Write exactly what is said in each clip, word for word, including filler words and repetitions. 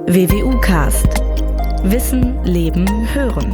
W W U-Cast. Wissen, Leben, Hören.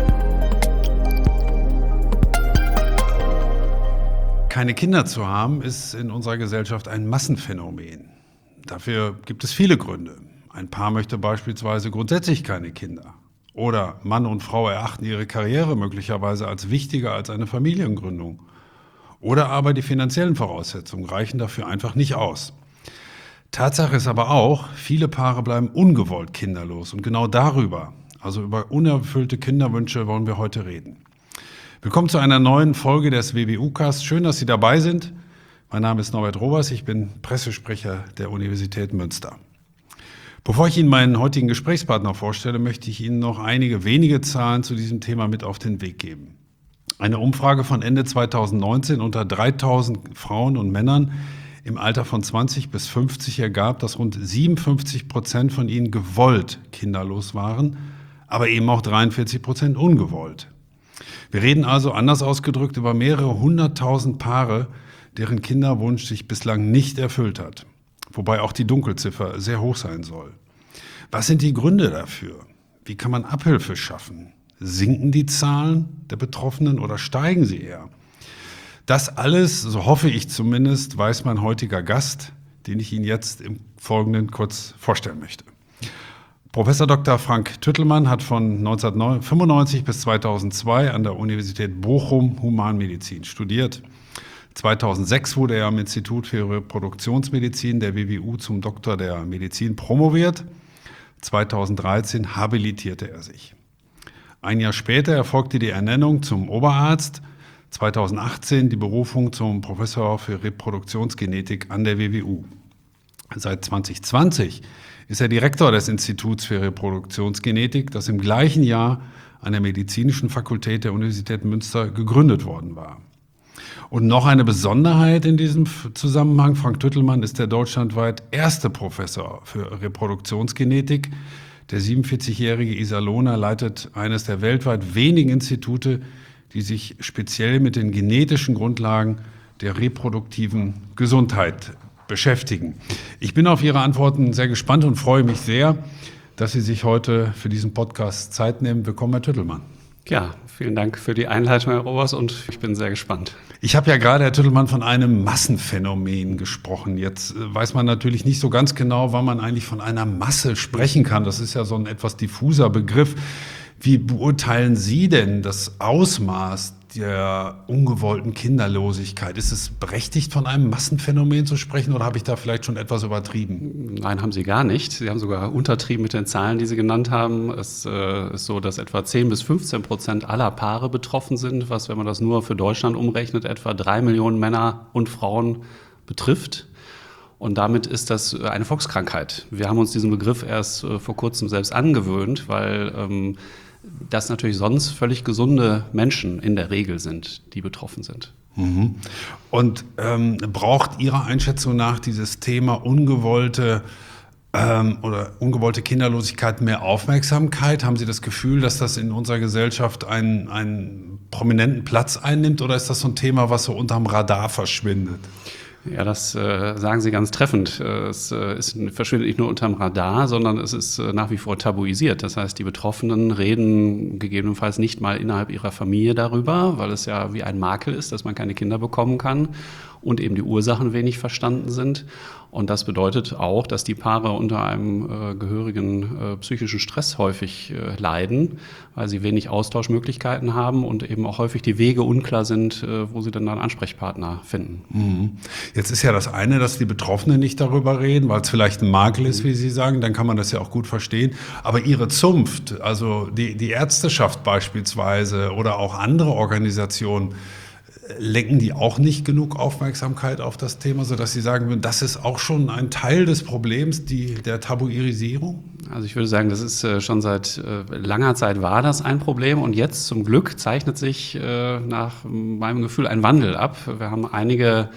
Keine Kinder zu haben, ist in unserer Gesellschaft ein Massenphänomen. Dafür gibt es viele Gründe. Ein Paar möchte beispielsweise grundsätzlich keine Kinder. Oder Mann und Frau erachten ihre Karriere möglicherweise als wichtiger als eine Familiengründung. Oder aber die finanziellen Voraussetzungen reichen dafür einfach nicht aus. Tatsache ist aber auch, viele Paare bleiben ungewollt kinderlos. Und genau darüber, also über unerfüllte Kinderwünsche, wollen wir heute reden. Willkommen zu einer neuen Folge des W W U-Cast. Schön, dass Sie dabei sind. Mein Name ist Norbert Robers, ich bin Pressesprecher der Universität Münster. Bevor ich Ihnen meinen heutigen Gesprächspartner vorstelle, möchte ich Ihnen noch einige wenige Zahlen zu diesem Thema mit auf den Weg geben. Eine Umfrage von Ende zweitausendneunzehn unter dreitausend Frauen und Männern im Alter von zwanzig bis fünfzig ergab, dass rund siebenundfünfzig Prozent von ihnen gewollt kinderlos waren, aber eben auch dreiundvierzig Prozent ungewollt. Wir reden also anders ausgedrückt über mehrere hunderttausend Paare, deren Kinderwunsch sich bislang nicht erfüllt hat. Wobei auch die Dunkelziffer sehr hoch sein soll. Was sind die Gründe dafür? Wie kann man Abhilfe schaffen? Sinken die Zahlen der Betroffenen oder steigen sie eher? Das alles, so hoffe ich zumindest, weiß mein heutiger Gast, den ich Ihnen jetzt im Folgenden kurz vorstellen möchte. Professor Doktor Frank Tüttelmann hat von neunzehnhundertfünfundneunzig bis zweitausendzwei an der Universität Bochum Humanmedizin studiert. zweitausendsechs wurde er am Institut für Reproduktionsmedizin der W W U zum Doktor der Medizin promoviert. zweitausenddreizehn habilitierte er sich. Ein Jahr später erfolgte die Ernennung zum Oberarzt, zweitausendachtzehn die Berufung zum Professor für Reproduktionsgenetik an der W W U. Seit zweitausendzwanzig ist er Direktor des Instituts für Reproduktionsgenetik, das im gleichen Jahr an der Medizinischen Fakultät der Universität Münster gegründet worden war. Und noch eine Besonderheit in diesem Zusammenhang: Frank Tüttelmann ist der deutschlandweit erste Professor für Reproduktionsgenetik. Der siebenundvierzigjährige Iserlohner leitet eines der weltweit wenigen Institute, die sich speziell mit den genetischen Grundlagen der reproduktiven Gesundheit beschäftigen. Ich bin auf Ihre Antworten sehr gespannt und freue mich sehr, dass Sie sich heute für diesen Podcast Zeit nehmen. Willkommen, Herr Tüttelmann. Ja, vielen Dank für die Einleitung, Herr Robers, und ich bin sehr gespannt. Ich habe ja gerade, Herr Tüttelmann, von einem Massenphänomen gesprochen. Jetzt weiß man natürlich nicht so ganz genau, wann man eigentlich von einer Masse sprechen kann. Das ist ja so ein etwas diffuser Begriff. Wie beurteilen Sie denn das Ausmaß der ungewollten Kinderlosigkeit? Ist es berechtigt, von einem Massenphänomen zu sprechen, oder habe ich da vielleicht schon etwas übertrieben? Nein, haben Sie gar nicht. Sie haben sogar untertrieben mit den Zahlen, die Sie genannt haben. Es äh, ist so, dass etwa zehn bis fünfzehn Prozent aller Paare betroffen sind, was, wenn man das nur für Deutschland umrechnet, etwa drei Millionen Männer und Frauen betrifft. Und damit ist das eine Volkskrankheit. Wir haben uns diesen Begriff erst äh, vor kurzem selbst angewöhnt, weil ähm, das natürlich sonst völlig gesunde Menschen in der Regel sind, die betroffen sind. Mhm. Und ähm, braucht Ihrer Einschätzung nach dieses Thema ungewollte ähm, oder ungewollte Kinderlosigkeit mehr Aufmerksamkeit? Haben Sie das Gefühl, dass das in unserer Gesellschaft einen, einen prominenten Platz einnimmt, oder ist das so ein Thema, was so unterm Radar verschwindet? Ja, das äh, sagen Sie ganz treffend. Es äh, ist, verschwindet nicht nur unterm Radar, sondern es ist äh, nach wie vor tabuisiert. Das heißt, die Betroffenen reden gegebenenfalls nicht mal innerhalb ihrer Familie darüber, weil es ja wie ein Makel ist, dass man keine Kinder bekommen kann und eben die Ursachen wenig verstanden sind. Und das bedeutet auch, dass die Paare unter einem äh, gehörigen äh, psychischen Stress häufig äh, leiden, weil sie wenig Austauschmöglichkeiten haben und eben auch häufig die Wege unklar sind, äh, wo sie dann einen Ansprechpartner finden. Mhm. Jetzt ist ja das eine, dass die Betroffenen nicht darüber reden, weil es vielleicht ein Makel ist, wie Sie sagen, dann kann man das ja auch gut verstehen. Aber Ihre Zunft, also die, die Ärzteschaft beispielsweise oder auch andere Organisationen, lenken die auch nicht genug Aufmerksamkeit auf das Thema, sodass Sie sagen würden, das ist auch schon ein Teil des Problems, die, der Tabuisierung? Also ich würde sagen, das ist äh, schon seit äh, langer Zeit war das ein Problem, und jetzt zum Glück zeichnet sich äh, nach meinem Gefühl ein Wandel ab. Wir haben einige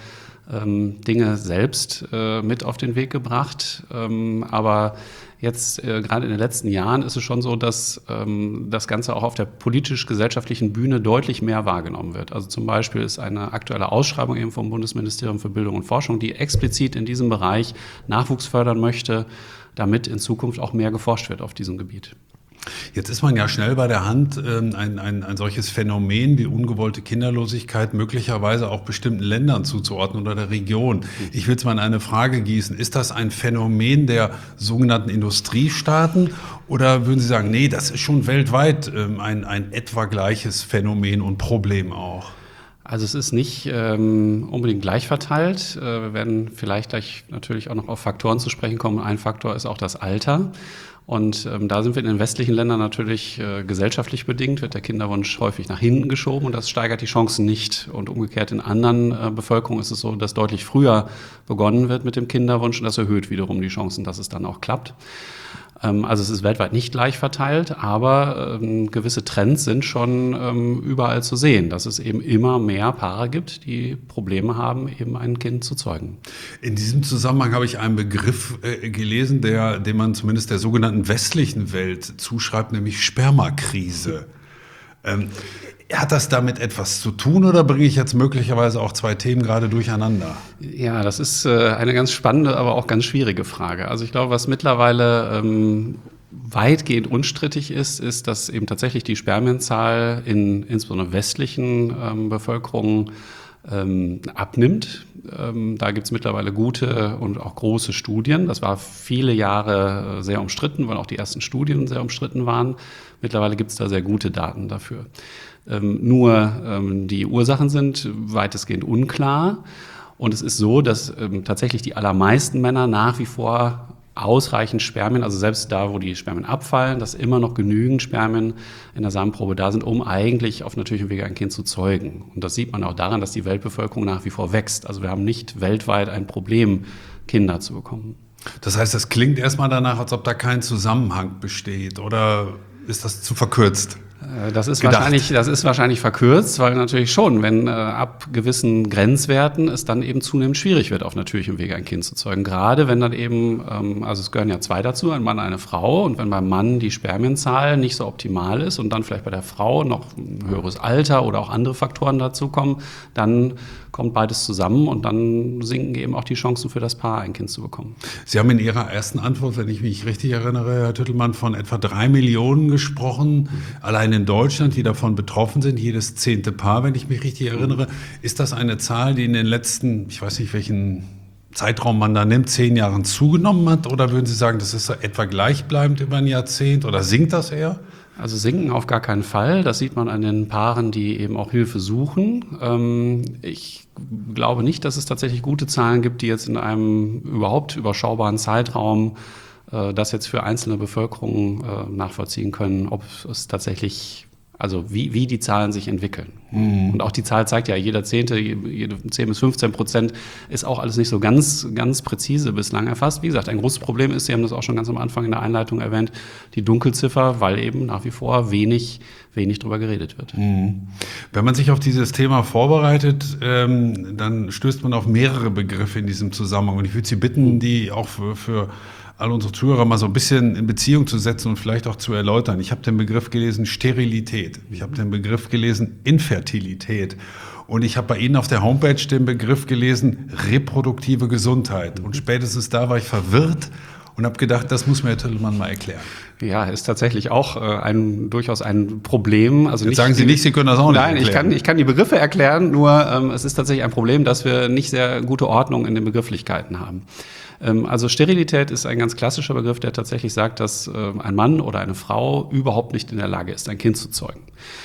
ähm, Dinge selbst äh, mit auf den Weg gebracht. Ähm, aber jetzt, äh, gerade in den letzten Jahren, ist es schon so, dass ähm, das Ganze auch auf der politisch-gesellschaftlichen Bühne deutlich mehr wahrgenommen wird. Also zum Beispiel ist eine aktuelle Ausschreibung eben vom Bundesministerium für Bildung und Forschung, die explizit in diesem Bereich Nachwuchs fördern möchte, damit in Zukunft auch mehr geforscht wird auf diesem Gebiet. Jetzt ist man ja schnell bei der Hand, ein, ein, ein solches Phänomen wie ungewollte Kinderlosigkeit möglicherweise auch bestimmten Ländern zuzuordnen oder der Region. Ich will es mal in eine Frage gießen. Ist das ein Phänomen der sogenannten Industriestaaten oder würden Sie sagen, nee, das ist schon weltweit ein, ein etwa gleiches Phänomen und Problem auch? Also es ist nicht ähm, unbedingt gleich verteilt. Äh, wir werden vielleicht gleich natürlich auch noch auf Faktoren zu sprechen kommen. Ein Faktor ist auch das Alter. Und ähm, da sind wir in den westlichen Ländern natürlich äh, gesellschaftlich bedingt, wird der Kinderwunsch häufig nach hinten geschoben und das steigert die Chancen nicht. Und umgekehrt in anderen äh, Bevölkerungen ist es so, dass deutlich früher begonnen wird mit dem Kinderwunsch und das erhöht wiederum die Chancen, dass es dann auch klappt. Ähm, also es ist weltweit nicht gleich verteilt, aber ähm, gewisse Trends sind schon ähm, überall zu sehen, dass es eben immer mehr Paare gibt, die Probleme haben, eben ein Kind zu zeugen. In diesem Zusammenhang habe ich einen Begriff äh, gelesen, der, den man zumindest der sogenannten westlichen Welt zuschreibt, nämlich Spermakrise. Ähm, hat das damit etwas zu tun oder bringe ich jetzt möglicherweise auch zwei Themen gerade durcheinander? Ja, das ist äh, eine ganz spannende, aber auch ganz schwierige Frage. Also ich glaube, was mittlerweile ähm, weitgehend unstrittig ist, ist, dass eben tatsächlich die Spermienzahl in insbesondere westlichen ähm, Bevölkerungen ähm, abnimmt. Ähm, da gibt es mittlerweile gute und auch große Studien. Das war viele Jahre sehr umstritten, weil auch die ersten Studien sehr umstritten waren. Mittlerweile gibt es da sehr gute Daten dafür. Ähm, nur ähm, die Ursachen sind weitestgehend unklar. Und es ist so, dass ähm, tatsächlich die allermeisten Männer nach wie vor ausreichend Spermien, also selbst da, wo die Spermien abfallen, dass immer noch genügend Spermien in der Samenprobe da sind, um eigentlich auf natürlichem Wege ein Kind zu zeugen. Und das sieht man auch daran, dass die Weltbevölkerung nach wie vor wächst. Also wir haben nicht weltweit ein Problem, Kinder zu bekommen. Das heißt, das klingt erstmal danach, als ob da kein Zusammenhang besteht, oder ist das zu verkürzt? Das ist wahrscheinlich, das ist wahrscheinlich verkürzt, weil natürlich schon, wenn äh, ab gewissen Grenzwerten es dann eben zunehmend schwierig wird, auf natürlichem Wege ein Kind zu zeugen. Gerade wenn dann eben, ähm, also es gehören ja zwei dazu, ein Mann, eine Frau. Und wenn beim Mann die Spermienzahl nicht so optimal ist und dann vielleicht bei der Frau noch ein höheres Alter oder auch andere Faktoren dazukommen, dann kommt beides zusammen und dann sinken eben auch die Chancen für das Paar, ein Kind zu bekommen. Sie haben in Ihrer ersten Antwort, wenn ich mich richtig erinnere, Herr Tüttelmann, von etwa drei Millionen gesprochen, mhm. allein in Deutschland, die davon betroffen sind, jedes zehnte Paar, wenn ich mich richtig erinnere. Ist das eine Zahl, die in den letzten, ich weiß nicht, welchen Zeitraum man da nimmt, zehn Jahren zugenommen hat? Oder würden Sie sagen, das ist so etwa gleichbleibend über ein Jahrzehnt oder sinkt das eher? Also sinken auf gar keinen Fall. Das sieht man an den Paaren, die eben auch Hilfe suchen. Ähm, ich glaube nicht, dass es tatsächlich gute Zahlen gibt, die jetzt in einem überhaupt überschaubaren Zeitraum äh, das jetzt für einzelne Bevölkerungen äh, nachvollziehen können, ob es tatsächlich, also wie, wie die Zahlen sich entwickeln. Mhm. Und auch die Zahl zeigt ja, jeder Zehnte, jede zehn bis fünfzehn Prozent ist auch alles nicht so ganz, ganz präzise bislang erfasst. Wie gesagt, ein großes Problem ist, Sie haben das auch schon ganz am Anfang in der Einleitung erwähnt, die Dunkelziffer, weil eben nach wie vor wenig, wenig drüber geredet wird. Mhm. Wenn man sich auf dieses Thema vorbereitet, ähm, dann stößt man auf mehrere Begriffe in diesem Zusammenhang. Und ich würde Sie bitten, die auch für, für all unsere Zuhörer mal so ein bisschen in Beziehung zu setzen und vielleicht auch zu erläutern. Ich habe den Begriff gelesen Sterilität. Ich habe den Begriff gelesen Infertilität. Und ich habe bei Ihnen auf der Homepage den Begriff gelesen reproduktive Gesundheit. Und spätestens da war ich verwirrt und habe gedacht, das muss mir Herr Tüttelmann mal erklären. Ja, ist tatsächlich auch äh, ein, durchaus ein Problem. Also Jetzt nicht, sagen Sie nicht, Sie können das auch nicht nein, erklären. Nein, ich kann, ich kann die Begriffe erklären, nur ähm, es ist tatsächlich ein Problem, dass wir nicht sehr gute Ordnung in den Begrifflichkeiten haben. Ähm, also Sterilität ist ein ganz klassischer Begriff, der tatsächlich sagt, dass äh, ein Mann oder eine Frau überhaupt nicht in der Lage ist, ein Kind zu zeugen.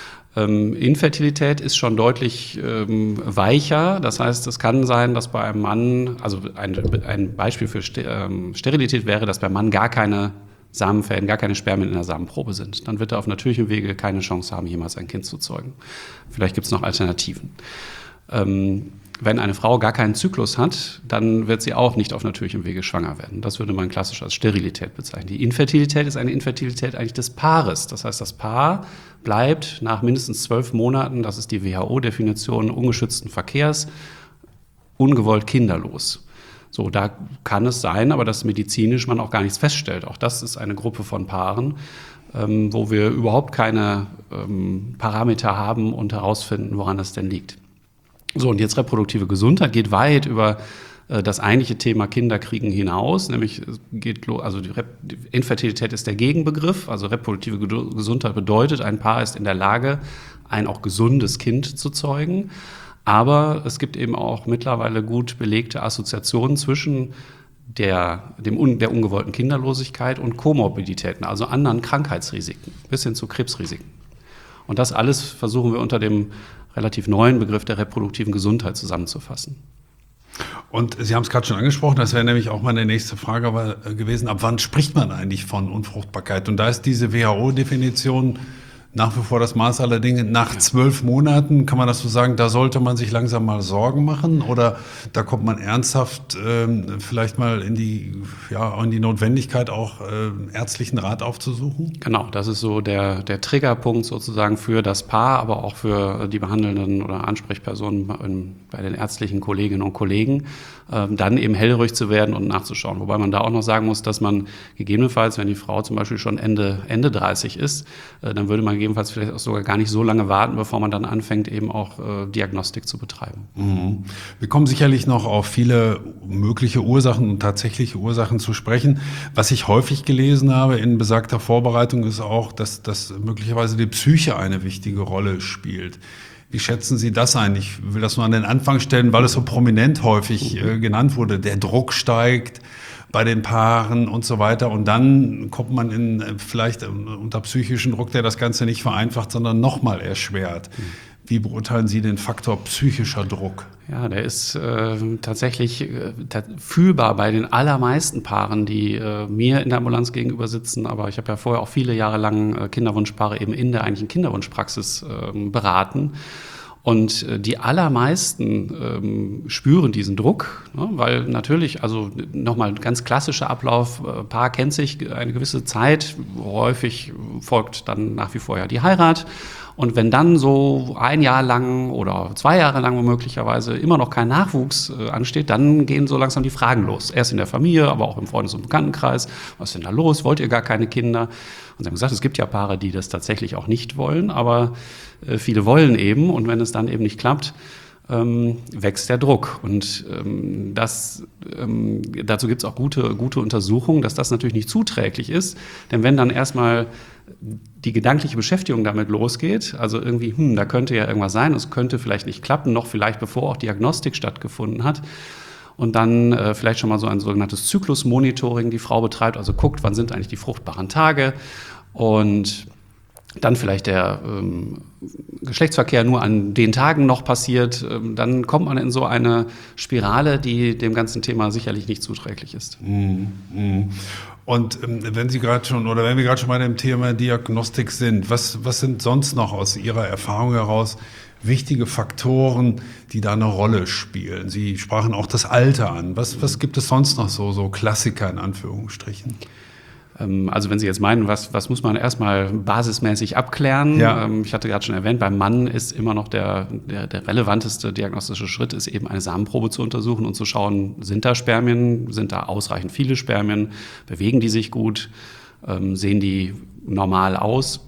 Ähm, Infertilität ist schon deutlich ähm, weicher. Das heißt, es kann sein, dass bei einem Mann, also ein, ein Beispiel für Ster- ähm, Sterilität wäre, dass beim Mann gar keine Samenfäden, gar keine Spermien in der Samenprobe sind. Dann wird er auf natürlichem Wege keine Chance haben, jemals ein Kind zu zeugen. Vielleicht gibt es noch Alternativen. Ähm, Wenn eine Frau gar keinen Zyklus hat, dann wird sie auch nicht auf natürlichem Wege schwanger werden. Das würde man klassisch als Sterilität bezeichnen. Die Infertilität ist eine Infertilität eigentlich des Paares. Das heißt, das Paar bleibt nach mindestens zwölf Monaten, das ist die W H O-Definition, ungeschützten Verkehrs, ungewollt kinderlos. So, da kann es sein, aber dass medizinisch man auch gar nichts feststellt. Auch das ist eine Gruppe von Paaren, ähm, wo wir überhaupt keine ähm, Parameter haben und herausfinden, woran das denn liegt. So, und jetzt reproduktive Gesundheit geht weit über äh, das eigentliche Thema Kinderkriegen hinaus, nämlich es geht, also die, Rep- die Infertilität ist der Gegenbegriff, also reproduktive Ge- Gesundheit bedeutet, ein Paar ist in der Lage, ein auch gesundes Kind zu zeugen. Aber es gibt eben auch mittlerweile gut belegte Assoziationen zwischen der, dem, der ungewollten Kinderlosigkeit und Komorbiditäten, also anderen Krankheitsrisiken, bis hin zu Krebsrisiken. Und das alles versuchen wir unter dem relativ neuen Begriff der reproduktiven Gesundheit zusammenzufassen. Und Sie haben es gerade schon angesprochen, das wäre nämlich auch meine nächste Frage aber gewesen, ab wann spricht man eigentlich von Unfruchtbarkeit? Und da ist diese W H O-Definition nach wie vor das Maß aller Dinge. Nach zwölf Monaten, kann man das so sagen, da sollte man sich langsam mal Sorgen machen? Oder da kommt man ernsthaft ähm, vielleicht mal in die, ja, in die Notwendigkeit, auch äh, ärztlichen Rat aufzusuchen? Genau, das ist so der, der Triggerpunkt sozusagen für das Paar, aber auch für die behandelnden oder Ansprechpersonen bei, bei den ärztlichen Kolleginnen und Kollegen, äh, dann eben hellhörig zu werden und nachzuschauen. Wobei man da auch noch sagen muss, dass man gegebenenfalls, wenn die Frau zum Beispiel schon Ende, Ende dreißig ist, äh, dann würde man gegebenenfalls vielleicht auch sogar gar nicht so lange warten, bevor man dann anfängt, eben auch äh, Diagnostik zu betreiben. Mhm. Wir kommen sicherlich noch auf viele mögliche Ursachen und tatsächliche Ursachen zu sprechen. Was ich häufig gelesen habe in besagter Vorbereitung ist auch, dass, dass möglicherweise die Psyche eine wichtige Rolle spielt. Wie schätzen Sie das ein? Ich will das nur an den Anfang stellen, weil es so prominent häufig äh, genannt wurde. Der Druck steigt bei den Paaren und so weiter. Und dann kommt man in vielleicht unter psychischen Druck, der das Ganze nicht vereinfacht, sondern nochmal erschwert. Wie beurteilen Sie den Faktor psychischer Druck? Ja, der ist äh, tatsächlich äh, ta- fühlbar bei den allermeisten Paaren, die äh, mir in der Ambulanz gegenüber sitzen. Aber ich habe ja vorher auch viele Jahre lang äh, Kinderwunschpaare eben in der eigentlichen Kinderwunschpraxis äh, beraten. Und äh, die allermeisten ähm, spüren diesen Druck, ne? Weil natürlich, also nochmal ganz klassischer Ablauf, äh, Paar kennt sich eine gewisse Zeit, häufig folgt dann nach wie vor ja die Heirat. Und wenn dann so ein Jahr lang oder zwei Jahre lang möglicherweise immer noch kein Nachwuchs äh, ansteht, dann gehen so langsam die Fragen los. Erst in der Familie, aber auch im Freundes- und Bekanntenkreis. Was ist denn da los? Wollt ihr gar keine Kinder? Und sie haben gesagt, es gibt ja Paare, die das tatsächlich auch nicht wollen, aber äh, viele wollen eben. Und wenn es dann eben nicht klappt, ähm, wächst der Druck. Und ähm, das, ähm, dazu gibt es auch gute, gute Untersuchungen, dass das natürlich nicht zuträglich ist. Denn wenn dann erstmal die gedankliche Beschäftigung damit losgeht, also irgendwie, hm, da könnte ja irgendwas sein, es könnte vielleicht nicht klappen, noch vielleicht bevor auch Diagnostik stattgefunden hat, und dann äh, vielleicht schon mal so ein sogenanntes Zyklusmonitoring die Frau betreibt, also guckt, wann sind eigentlich die fruchtbaren Tage, und dann vielleicht der ähm, Geschlechtsverkehr nur an den Tagen noch passiert, ähm, dann kommt man in so eine Spirale, die dem ganzen Thema sicherlich nicht zuträglich ist. Mhm. Mhm. Und ähm, wenn Sie gerade schon, oder wenn wir gerade schon bei dem Thema Diagnostik sind, was, was sind sonst noch aus Ihrer Erfahrung heraus wichtige Faktoren, die da eine Rolle spielen? Sie sprachen auch das Alter an. Was, was gibt es sonst noch so, so Klassiker in Anführungsstrichen? Also wenn Sie jetzt meinen, was, was muss man erstmal basismäßig abklären? Ja. Ich hatte gerade schon erwähnt, beim Mann ist immer noch der, der, der relevanteste diagnostische Schritt, ist eben eine Samenprobe zu untersuchen und zu schauen, sind da Spermien, sind da ausreichend viele Spermien, bewegen die sich gut, sehen die normal aus?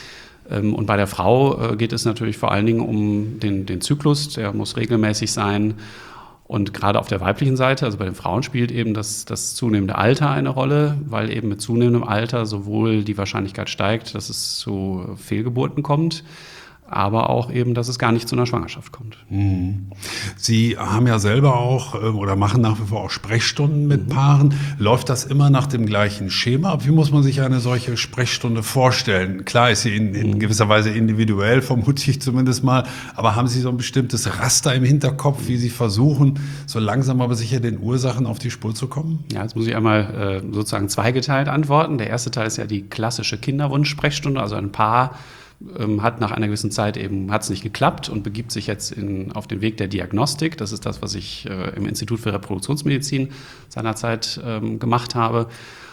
Und bei der Frau geht es natürlich vor allen Dingen um den, den Zyklus, der muss regelmäßig sein. Und gerade auf der weiblichen Seite, also bei den Frauen, spielt eben das, das zunehmende Alter eine Rolle, weil eben mit zunehmendem Alter sowohl die Wahrscheinlichkeit steigt, dass es zu Fehlgeburten kommt, aber auch eben, dass es gar nicht zu einer Schwangerschaft kommt. Mhm. Sie haben ja selber auch oder machen nach wie vor auch Sprechstunden mit mhm. Paaren. Läuft das immer nach dem gleichen Schema? Wie muss man sich eine solche Sprechstunde vorstellen? Klar ist sie in, in gewisser Weise individuell, vermute ich zumindest mal, aber haben Sie so ein bestimmtes Raster im Hinterkopf, wie Sie versuchen, so langsam aber sicher den Ursachen auf die Spur zu kommen? Ja, jetzt muss ich einmal äh, sozusagen zweigeteilt antworten. Der erste Teil ist ja die klassische Kinderwunsch-Sprechstunde, also ein Paar hat nach einer gewissen Zeit eben, hat es nicht geklappt und begibt sich jetzt in, auf den Weg der Diagnostik. Das ist das, was ich äh, im Institut für Reproduktionsmedizin seinerzeit ähm, gemacht habe.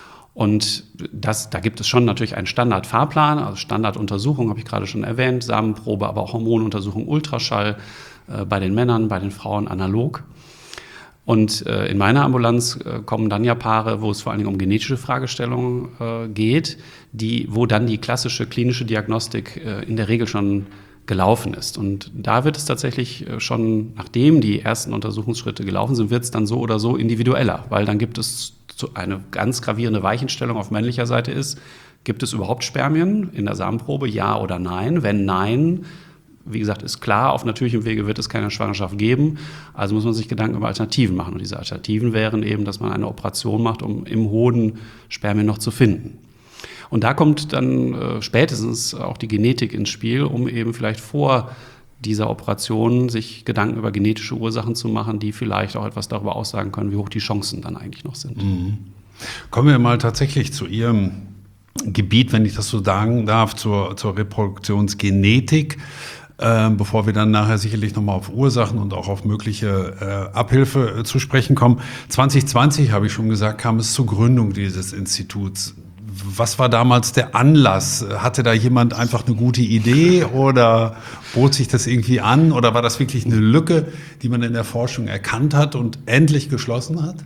Und das, da gibt es schon natürlich einen Standardfahrplan, also Standarduntersuchung, habe ich gerade schon erwähnt, Samenprobe, aber auch Hormonuntersuchung, Ultraschall, äh, bei den Männern, bei den Frauen analog. Und äh, in meiner Ambulanz äh, kommen dann ja Paare, wo es vor allen Dingen um genetische Fragestellungen äh, geht, die, wo dann die klassische klinische Diagnostik äh, in der Regel schon gelaufen ist. Und da wird es tatsächlich äh, schon, nachdem die ersten Untersuchungsschritte gelaufen sind, wird es dann so oder so individueller, weil dann gibt es so eine ganz gravierende Weichenstellung auf männlicher Seite ist, gibt es überhaupt Spermien in der Samenprobe, ja oder nein? Wenn nein, wie gesagt, ist klar, auf natürlichem Wege wird es keine Schwangerschaft geben. Also muss man sich Gedanken über Alternativen machen. Und diese Alternativen wären eben, dass man eine Operation macht, um im Hoden Spermien noch zu finden. Und da kommt dann äh, spätestens auch die Genetik ins Spiel, um eben vielleicht vor dieser Operation sich Gedanken über genetische Ursachen zu machen, die vielleicht auch etwas darüber aussagen können, wie hoch die Chancen dann eigentlich noch sind. Mhm. Kommen wir mal tatsächlich zu Ihrem Gebiet, wenn ich das so sagen darf, zur, zur Reproduktionsgenetik. Äh, bevor wir dann nachher sicherlich nochmal auf Ursachen und auch auf mögliche äh, Abhilfe äh, zu sprechen kommen. zwanzig zwanzig, habe ich schon gesagt, kam es zur Gründung dieses Instituts. Was war damals der Anlass? Hatte da jemand einfach eine gute Idee oder bot sich das irgendwie an? Oder war das wirklich eine Lücke, die man in der Forschung erkannt hat und endlich geschlossen hat?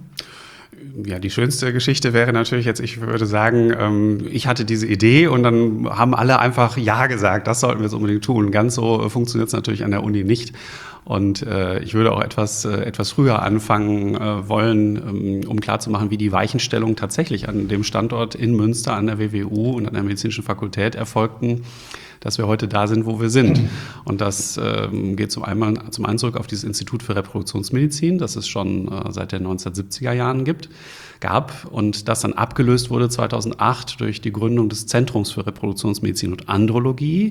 Ja, die schönste Geschichte wäre natürlich jetzt, ich würde sagen, ähm, ich hatte diese Idee und dann haben alle einfach Ja gesagt, das sollten wir jetzt unbedingt tun. Ganz so äh, funktioniert es natürlich an der Uni nicht. Und äh, ich würde auch etwas, äh, etwas früher anfangen äh, wollen, ähm, um klarzumachen, wie die Weichenstellung tatsächlich an dem Standort in Münster, an der W W U und an der Medizinischen Fakultät erfolgten, dass wir heute da sind, wo wir sind. Und das ähm, geht zum einen, zum einen zurück auf dieses Institut für Reproduktionsmedizin, das es schon äh, seit den neunzehnhundertsiebziger Jahren gibt, gab und das dann abgelöst wurde zweitausendacht durch die Gründung des Zentrums für Reproduktionsmedizin und Andrologie,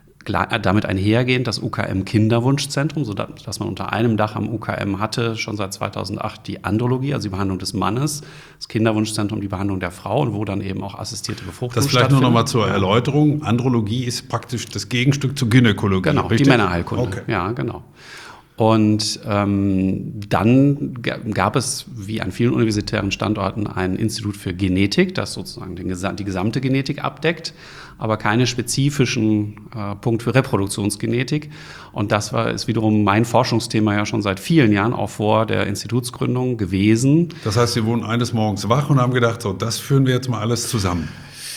damit einhergehend das U K M-Kinderwunschzentrum, sodass man unter einem Dach am U K M hatte, schon seit zweitausendacht die Andrologie, also die Behandlung des Mannes, das Kinderwunschzentrum, die Behandlung der Frau und wo dann eben auch assistierte Befruchtung stattfindet. Das vielleicht nur noch mal zur ja. Erläuterung. Andrologie ist praktisch das Gegenstück zur Gynäkologie, Genau, richtig? Die Männerheilkunde. Okay. Ja, genau. Und ähm, dann gab es, wie an vielen universitären Standorten, ein Institut für Genetik, das sozusagen den, die gesamte Genetik abdeckt, aber keine spezifischen äh, Punkt für Reproduktionsgenetik. Und das war, ist wiederum mein Forschungsthema ja schon seit vielen Jahren, auch vor der Institutsgründung gewesen. Das heißt, Sie wurden eines Morgens wach und haben gedacht, so, das führen wir jetzt mal alles zusammen.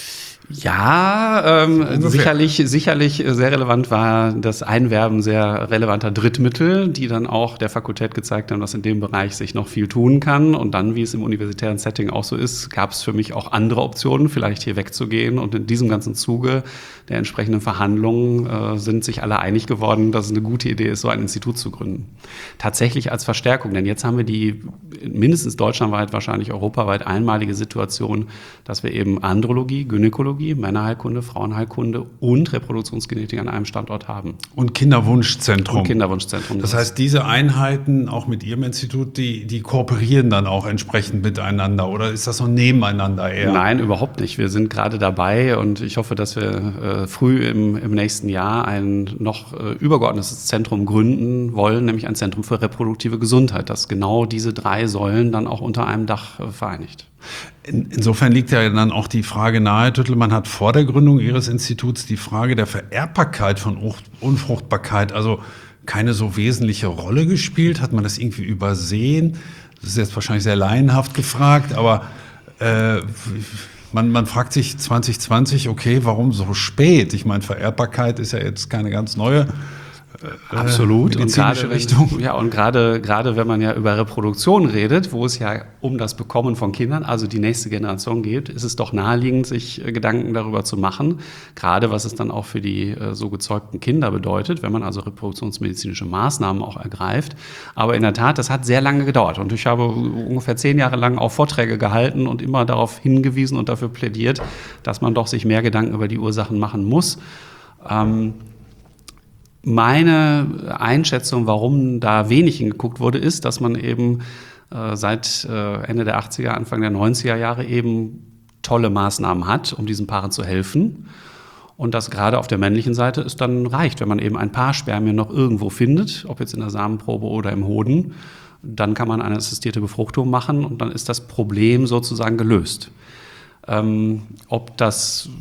Ja, ähm, sicherlich, sicherlich sehr relevant war das Einwerben sehr relevanter Drittmittel, die dann auch der Fakultät gezeigt haben, dass in dem Bereich sich noch viel tun kann. Und dann, wie es im universitären Setting auch so ist, gab es für mich auch andere Optionen, vielleicht hier wegzugehen. Und in diesem ganzen Zuge der entsprechenden Verhandlungen äh, sind sich alle einig geworden, dass es eine gute Idee ist, so ein Institut zu gründen. Tatsächlich als Verstärkung, denn jetzt haben wir die mindestens deutschlandweit, wahrscheinlich europaweit einmalige Situation, dass wir eben Andrologie, Gynäkologie, Männerheilkunde, Frauenheilkunde und Reproduktionsgenetik an einem Standort haben. Und Kinderwunschzentrum. Und Kinderwunschzentrum. Das heißt, diese Einheiten, auch mit Ihrem Institut, die, die kooperieren dann auch entsprechend miteinander oder ist das so nebeneinander eher? Nein, überhaupt nicht. Wir sind gerade dabei und ich hoffe, dass wir äh, früh im, im nächsten Jahr ein noch äh, übergeordnetes Zentrum gründen wollen, nämlich ein Zentrum für reproduktive Gesundheit, das genau diese drei Säulen dann auch unter einem Dach äh, vereinigt. Insofern liegt ja dann auch die Frage nahe, Tüttelmann hat vor der Gründung Ihres Instituts die Frage der Vererbbarkeit von Unfruchtbarkeit also keine so wesentliche Rolle gespielt. Hat man das irgendwie übersehen? Das ist jetzt wahrscheinlich sehr laienhaft gefragt, aber äh, man, man fragt sich zwanzig zwanzig, okay, warum so spät? Ich meine, Vererbbarkeit ist ja jetzt keine ganz neue Absolut. Und gerade, Richtung. Ja, und gerade, gerade wenn man ja über Reproduktion redet, wo es ja um das Bekommen von Kindern, also die nächste Generation geht, ist es doch naheliegend, sich Gedanken darüber zu machen, gerade was es dann auch für die äh, so gezeugten Kinder bedeutet, wenn man also reproduktionsmedizinische Maßnahmen auch ergreift. Aber in der Tat, das hat sehr lange gedauert und ich habe ungefähr zehn Jahre lang auch Vorträge gehalten und immer darauf hingewiesen und dafür plädiert, dass man doch sich mehr Gedanken über die Ursachen machen muss. Ähm, Meine Einschätzung, warum da wenig hingeguckt wurde, ist, dass man eben äh, seit äh, Ende der achtziger, Anfang der neunziger Jahre eben tolle Maßnahmen hat, um diesen Paaren zu helfen. Und dass gerade auf der männlichen Seite es dann reicht, wenn man eben ein paar Spermien noch irgendwo findet, ob jetzt in der Samenprobe oder im Hoden, dann kann man eine assistierte Befruchtung machen und dann ist das Problem sozusagen gelöst. Ähm, ob das,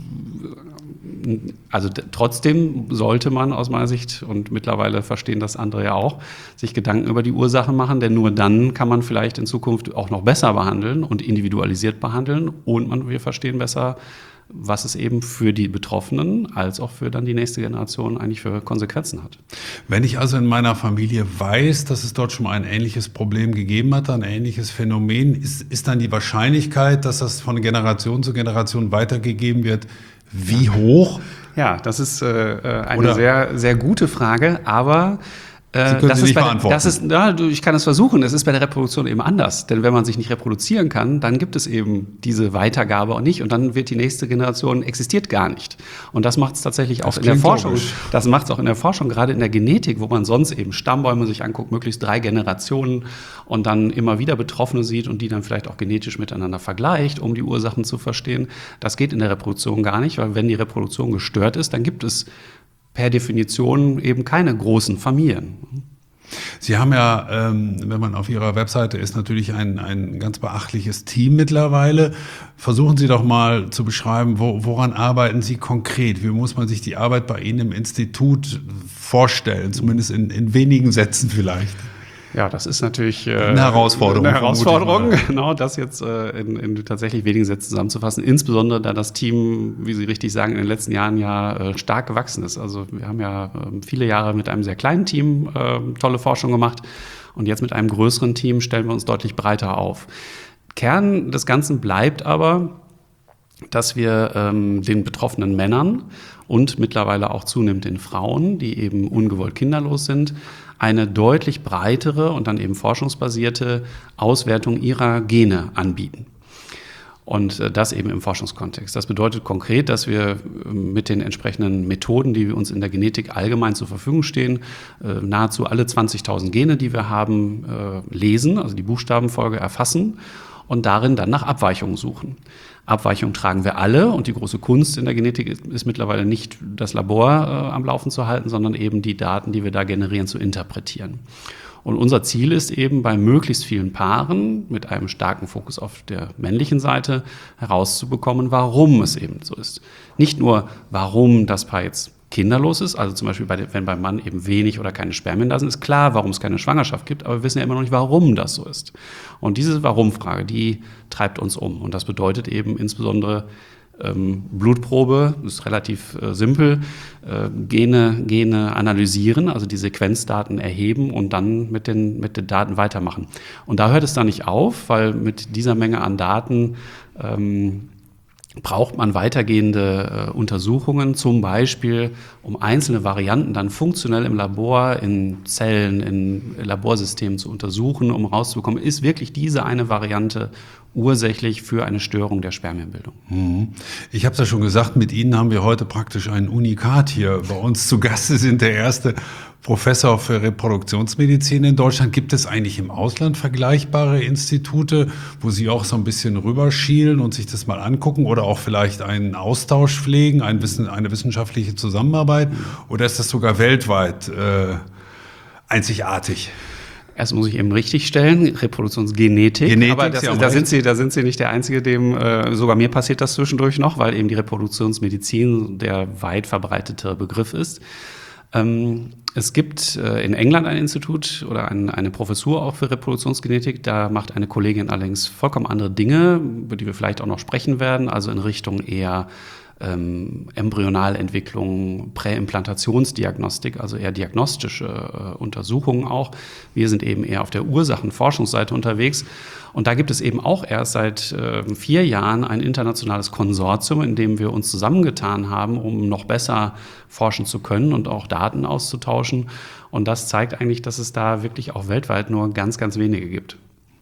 also d- trotzdem sollte man aus meiner Sicht, und mittlerweile verstehen das andere ja auch, sich Gedanken über die Ursachen machen, denn nur dann kann man vielleicht in Zukunft auch noch besser behandeln und individualisiert behandeln und man, wir verstehen besser, was es eben für die Betroffenen als auch für dann die nächste Generation eigentlich für Konsequenzen hat. Wenn ich also in meiner Familie weiß, dass es dort schon mal ein ähnliches Problem gegeben hat, ein ähnliches Phänomen, ist, ist dann die Wahrscheinlichkeit, dass das von Generation zu Generation weitergegeben wird, wie hoch? Ja, das ist äh, eine Oder sehr, sehr gute Frage, aber Sie können das sie ist nicht bei, beantworten. das ist, ja, du, ich kann es versuchen. Es ist bei der Reproduktion eben anders. Denn wenn man sich nicht reproduzieren kann, dann gibt es eben diese Weitergabe auch nicht. Und dann wird die nächste Generation existiert gar nicht. Und das macht es tatsächlich auch Das in der klingt Forschung. logisch. Das macht es auch in der Forschung, gerade in der Genetik, wo man sonst eben Stammbäume sich anguckt, möglichst drei Generationen und dann immer wieder Betroffene sieht und die dann vielleicht auch genetisch miteinander vergleicht, um die Ursachen zu verstehen. Das geht in der Reproduktion gar nicht, weil wenn die Reproduktion gestört ist, dann gibt es per Definition eben keine großen Familien. Sie haben ja, ähm, wenn man auf Ihrer Webseite ist, natürlich ein, ein ganz beachtliches Team mittlerweile. Versuchen Sie doch mal zu beschreiben, wo, woran arbeiten Sie konkret? Wie muss man sich die Arbeit bei Ihnen im Institut vorstellen? Zumindest in, in wenigen Sätzen vielleicht. Ja, das ist natürlich äh, eine Herausforderung. Eine Herausforderung, genau, das jetzt äh, in, in tatsächlich wenigen Sätzen zusammenzufassen. Insbesondere, da das Team, wie Sie richtig sagen, in den letzten Jahren ja äh, stark gewachsen ist. Also wir haben ja äh, viele Jahre mit einem sehr kleinen Team äh, tolle Forschung gemacht und jetzt mit einem größeren Team stellen wir uns deutlich breiter auf. Kern des Ganzen bleibt aber, dass wir ähm, den betroffenen Männern und mittlerweile auch zunehmend den Frauen, die eben ungewollt kinderlos sind, eine deutlich breitere und dann eben forschungsbasierte Auswertung ihrer Gene anbieten. Und äh, das eben im Forschungskontext. Das bedeutet konkret, dass wir äh, mit den entsprechenden Methoden, die uns in der Genetik allgemein zur Verfügung stehen, äh, nahezu alle zwanzigtausend Gene, die wir haben, äh, lesen, also die Buchstabenfolge erfassen und darin dann nach Abweichungen suchen. Abweichungen tragen wir alle und die große Kunst in der Genetik ist, ist mittlerweile nicht das Labor äh, am Laufen zu halten, sondern eben die Daten, die wir da generieren, zu interpretieren. Und unser Ziel ist eben bei möglichst vielen Paaren mit einem starken Fokus auf der männlichen Seite herauszubekommen, warum es eben so ist. Nicht nur, warum das Paar jetzt kinderlos ist, also zum Beispiel, bei, wenn beim Mann eben wenig oder keine Spermien da sind, ist klar, warum es keine Schwangerschaft gibt, aber wir wissen ja immer noch nicht, warum das so ist. Und diese Warum-Frage, die treibt uns um. Und das bedeutet eben insbesondere ähm, Blutprobe, das ist relativ äh, simpel, äh, Gene, Gene analysieren, also die Sequenzdaten erheben und dann mit den, mit den Daten weitermachen. Und da hört es dann nicht auf, weil mit dieser Menge an Daten ähm, braucht man weitergehende äh, Untersuchungen, zum Beispiel, um einzelne Varianten dann funktionell im Labor, in Zellen, in Laborsystemen zu untersuchen, um rauszubekommen, ist wirklich diese eine Variante ursächlich für eine Störung der Spermienbildung. Mhm. Ich habe es ja schon gesagt, mit Ihnen haben wir heute praktisch ein Unikat hier bei uns zu Gast. Sie sind der erste Professor für Reproduktionsmedizin in Deutschland. Gibt es eigentlich im Ausland vergleichbare Institute, wo Sie auch so ein bisschen rüberschielen und sich das mal angucken oder auch vielleicht einen Austausch pflegen, ein Wissen, eine wissenschaftliche Zusammenarbeit? Oder ist das sogar weltweit äh, einzigartig? Erst muss ich eben richtig stellen, Reproduktionsgenetik, Genetik, aber das, da, sind Sie, da sind Sie nicht der Einzige, dem äh, sogar mir passiert das zwischendurch noch, weil eben die Reproduktionsmedizin der weit verbreitete Begriff ist. Ähm, es gibt äh, in England ein Institut oder ein, eine Professur auch für Reproduktionsgenetik. Da macht eine Kollegin allerdings vollkommen andere Dinge, über die wir vielleicht auch noch sprechen werden, also in Richtung eher ähm, Embryonalentwicklung, Präimplantationsdiagnostik, also eher diagnostische äh, Untersuchungen auch. Wir sind eben eher auf der Ursachenforschungsseite unterwegs. Und da gibt es eben auch erst seit äh, vier Jahren ein internationales Konsortium, in dem wir uns zusammengetan haben, um noch besser forschen zu können und auch Daten auszutauschen. Und das zeigt eigentlich, dass es da wirklich auch weltweit nur ganz, ganz wenige gibt.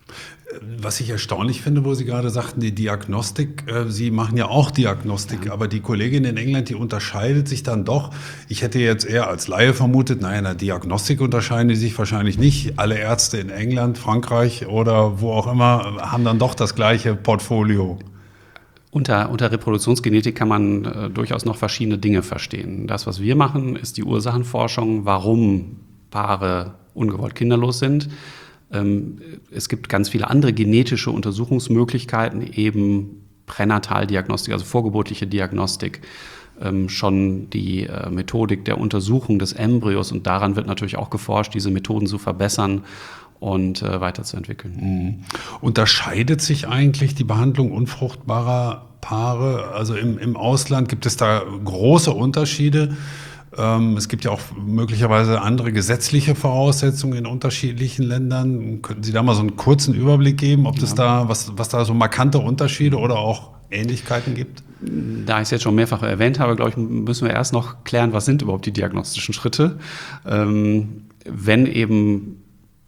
Was ich erstaunlich finde, wo Sie gerade sagten, die Diagnostik, äh, Sie machen ja auch Diagnostik, ja. Aber die Kollegin in England, die unterscheidet sich dann doch. Ich hätte jetzt eher als Laie vermutet, naja, in der Diagnostik unterscheiden die sich wahrscheinlich nicht. Alle Ärzte in England, Frankreich oder wo auch immer haben dann doch das gleiche Portfolio. Unter, unter Reproduktionsgenetik kann man äh, durchaus noch verschiedene Dinge verstehen. Das, was wir machen, ist die Ursachenforschung, warum Paare ungewollt kinderlos sind. Es gibt ganz viele andere genetische Untersuchungsmöglichkeiten, eben Pränataldiagnostik, also vorgeburtliche Diagnostik, ähm, schon die äh, Methodik der Untersuchung des Embryos. Und daran wird natürlich auch geforscht, diese Methoden zu verbessern und äh, weiterzuentwickeln. Mhm. Unterscheidet sich eigentlich die Behandlung unfruchtbarer Paare? Also im, im Ausland gibt es da große Unterschiede. Ähm, es gibt ja auch möglicherweise andere gesetzliche Voraussetzungen in unterschiedlichen Ländern. Könnten Sie da mal so einen kurzen Überblick geben, ob das ja. da, was, was da so markante Unterschiede oder auch Ähnlichkeiten gibt? Da ich es jetzt schon mehrfach erwähnt habe, glaube ich, müssen wir erst noch klären, was sind überhaupt die diagnostischen Schritte. Ähm, wenn eben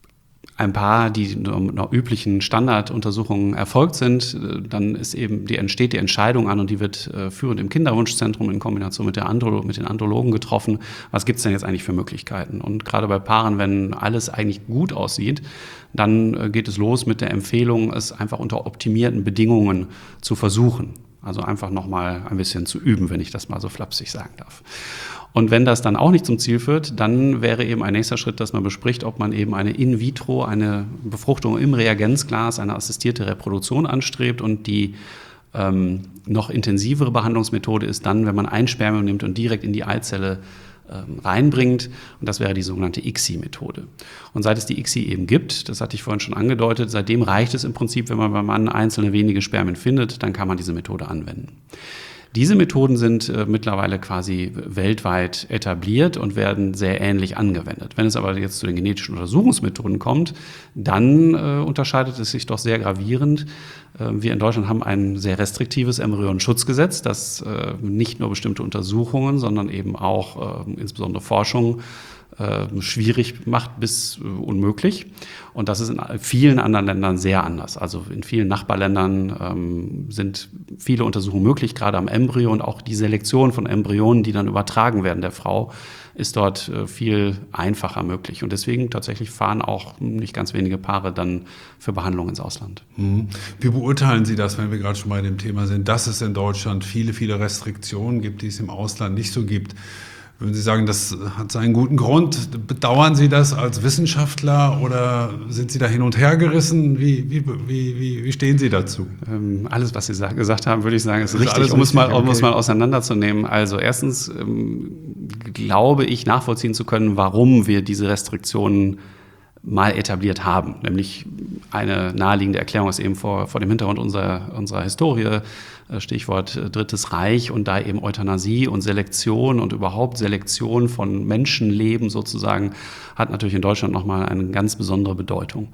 ein paar, die nach üblichen Standarduntersuchungen erfolgt sind, dann ist eben die, entsteht die Entscheidung an und die wird äh, führend im Kinderwunschzentrum in Kombination mit, der Andro, mit den Andrologen getroffen. Was gibt es denn jetzt eigentlich für Möglichkeiten? Und gerade bei Paaren, wenn alles eigentlich gut aussieht, dann äh, geht es los mit der Empfehlung, es einfach unter optimierten Bedingungen zu versuchen. Also einfach nochmal ein bisschen zu üben, wenn ich das mal so flapsig sagen darf. Und wenn das dann auch nicht zum Ziel führt, dann wäre eben ein nächster Schritt, dass man bespricht, ob man eben eine in vitro, eine Befruchtung im Reagenzglas, eine assistierte Reproduktion anstrebt. Und die ähm, noch intensivere Behandlungsmethode ist dann, wenn man ein Spermium nimmt und direkt in die Eizelle ähm, reinbringt. Und das wäre die sogenannte I C S I-Methode. Und seit es die I C S I eben gibt, das hatte ich vorhin schon angedeutet, seitdem reicht es im Prinzip, wenn man beim Mann einzelne wenige Spermien findet, dann kann man diese Methode anwenden. Diese Methoden sind äh, mittlerweile quasi weltweit etabliert und werden sehr ähnlich angewendet. Wenn es aber jetzt zu den genetischen Untersuchungsmethoden kommt, dann äh, unterscheidet es sich doch sehr gravierend. Äh, wir in Deutschland haben ein sehr restriktives Embryonenschutzgesetz, das äh, nicht nur bestimmte Untersuchungen, sondern eben auch äh, insbesondere Forschung äh, schwierig macht bis äh, unmöglich. Und das ist in vielen anderen Ländern sehr anders. Also in vielen Nachbarländern ähm, sind viele Untersuchungen möglich, gerade am Embryo, und auch die Selektion von Embryonen, die dann übertragen werden der Frau, ist dort äh, viel einfacher möglich. Und deswegen tatsächlich fahren auch nicht ganz wenige Paare dann für Behandlung ins Ausland. Mhm. Wie beurteilen Sie das, wenn wir gerade schon bei dem Thema sind, dass es in Deutschland viele, viele Restriktionen gibt, die es im Ausland nicht so gibt? Würden Sie sagen, das hat seinen guten Grund? Bedauern Sie das als Wissenschaftler oder sind Sie da hin und her gerissen? Wie, wie, wie, wie stehen Sie dazu? Ähm, alles, was Sie sa- gesagt haben, würde ich sagen, ist, ist richtig, alles um es mal, richtig, um es okay. mal auseinanderzunehmen. Also erstens ähm, glaube ich, nachvollziehen zu können, warum wir diese Restriktionen mal etabliert haben. Nämlich eine naheliegende Erklärung ist eben vor, vor dem Hintergrund unserer, unserer Historie, Stichwort Drittes Reich, und da eben Euthanasie und Selektion und überhaupt Selektion von Menschenleben sozusagen hat natürlich in Deutschland nochmal eine ganz besondere Bedeutung.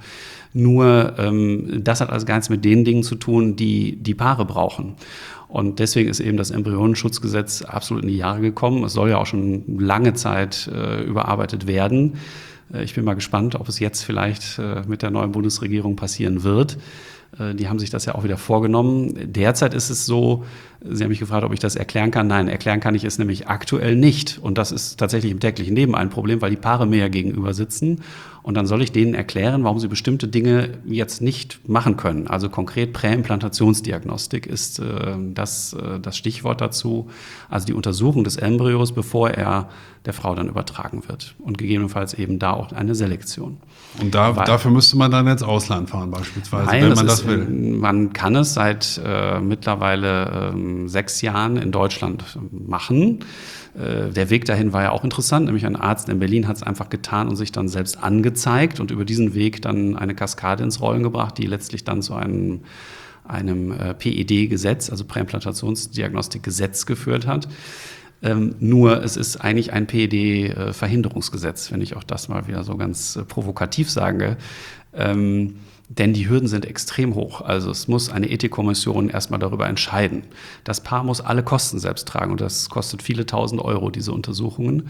Nur ähm, das hat also gar nichts mit den Dingen zu tun, die die Paare brauchen. Und deswegen ist eben das Embryonenschutzgesetz absolut in die Jahre gekommen. Es soll ja auch schon lange Zeit äh, überarbeitet werden. Ich bin mal gespannt, ob es jetzt vielleicht äh, mit der neuen Bundesregierung passieren wird. Äh, die haben sich das ja auch wieder vorgenommen. Derzeit ist es so, Sie haben mich gefragt, ob ich das erklären kann. Nein, erklären kann ich es nämlich aktuell nicht. Und das ist tatsächlich im täglichen Leben ein Problem, weil die Paare mir ja gegenüber sitzen. Und dann soll ich denen erklären, warum sie bestimmte Dinge jetzt nicht machen können. Also konkret Präimplantationsdiagnostik ist äh, das, äh, das Stichwort dazu. Also die Untersuchung des Embryos, bevor er der Frau dann übertragen wird. Und gegebenenfalls eben da auch eine Selektion. Und da, Weil, dafür müsste man dann ins Ausland fahren beispielsweise, nein, wenn das man ist, das will. Man kann es seit äh, mittlerweile ähm, sechs Jahren in Deutschland machen. Äh, der Weg dahin war ja auch interessant, nämlich ein Arzt in Berlin hat es einfach getan und sich dann selbst angezeigt und über diesen Weg dann eine Kaskade ins Rollen gebracht, die letztlich dann zu einem, einem äh, P E D-Gesetz, also Präimplantationsdiagnostikgesetz geführt hat. Ähm, nur es ist eigentlich ein P E D-Verhinderungsgesetz, wenn ich auch das mal wieder so ganz äh, provokativ sage. Ähm, denn die Hürden sind extrem hoch. Also es muss eine Ethikkommission erstmal darüber entscheiden. Das Paar muss alle Kosten selbst tragen und das kostet viele tausend Euro, diese Untersuchungen.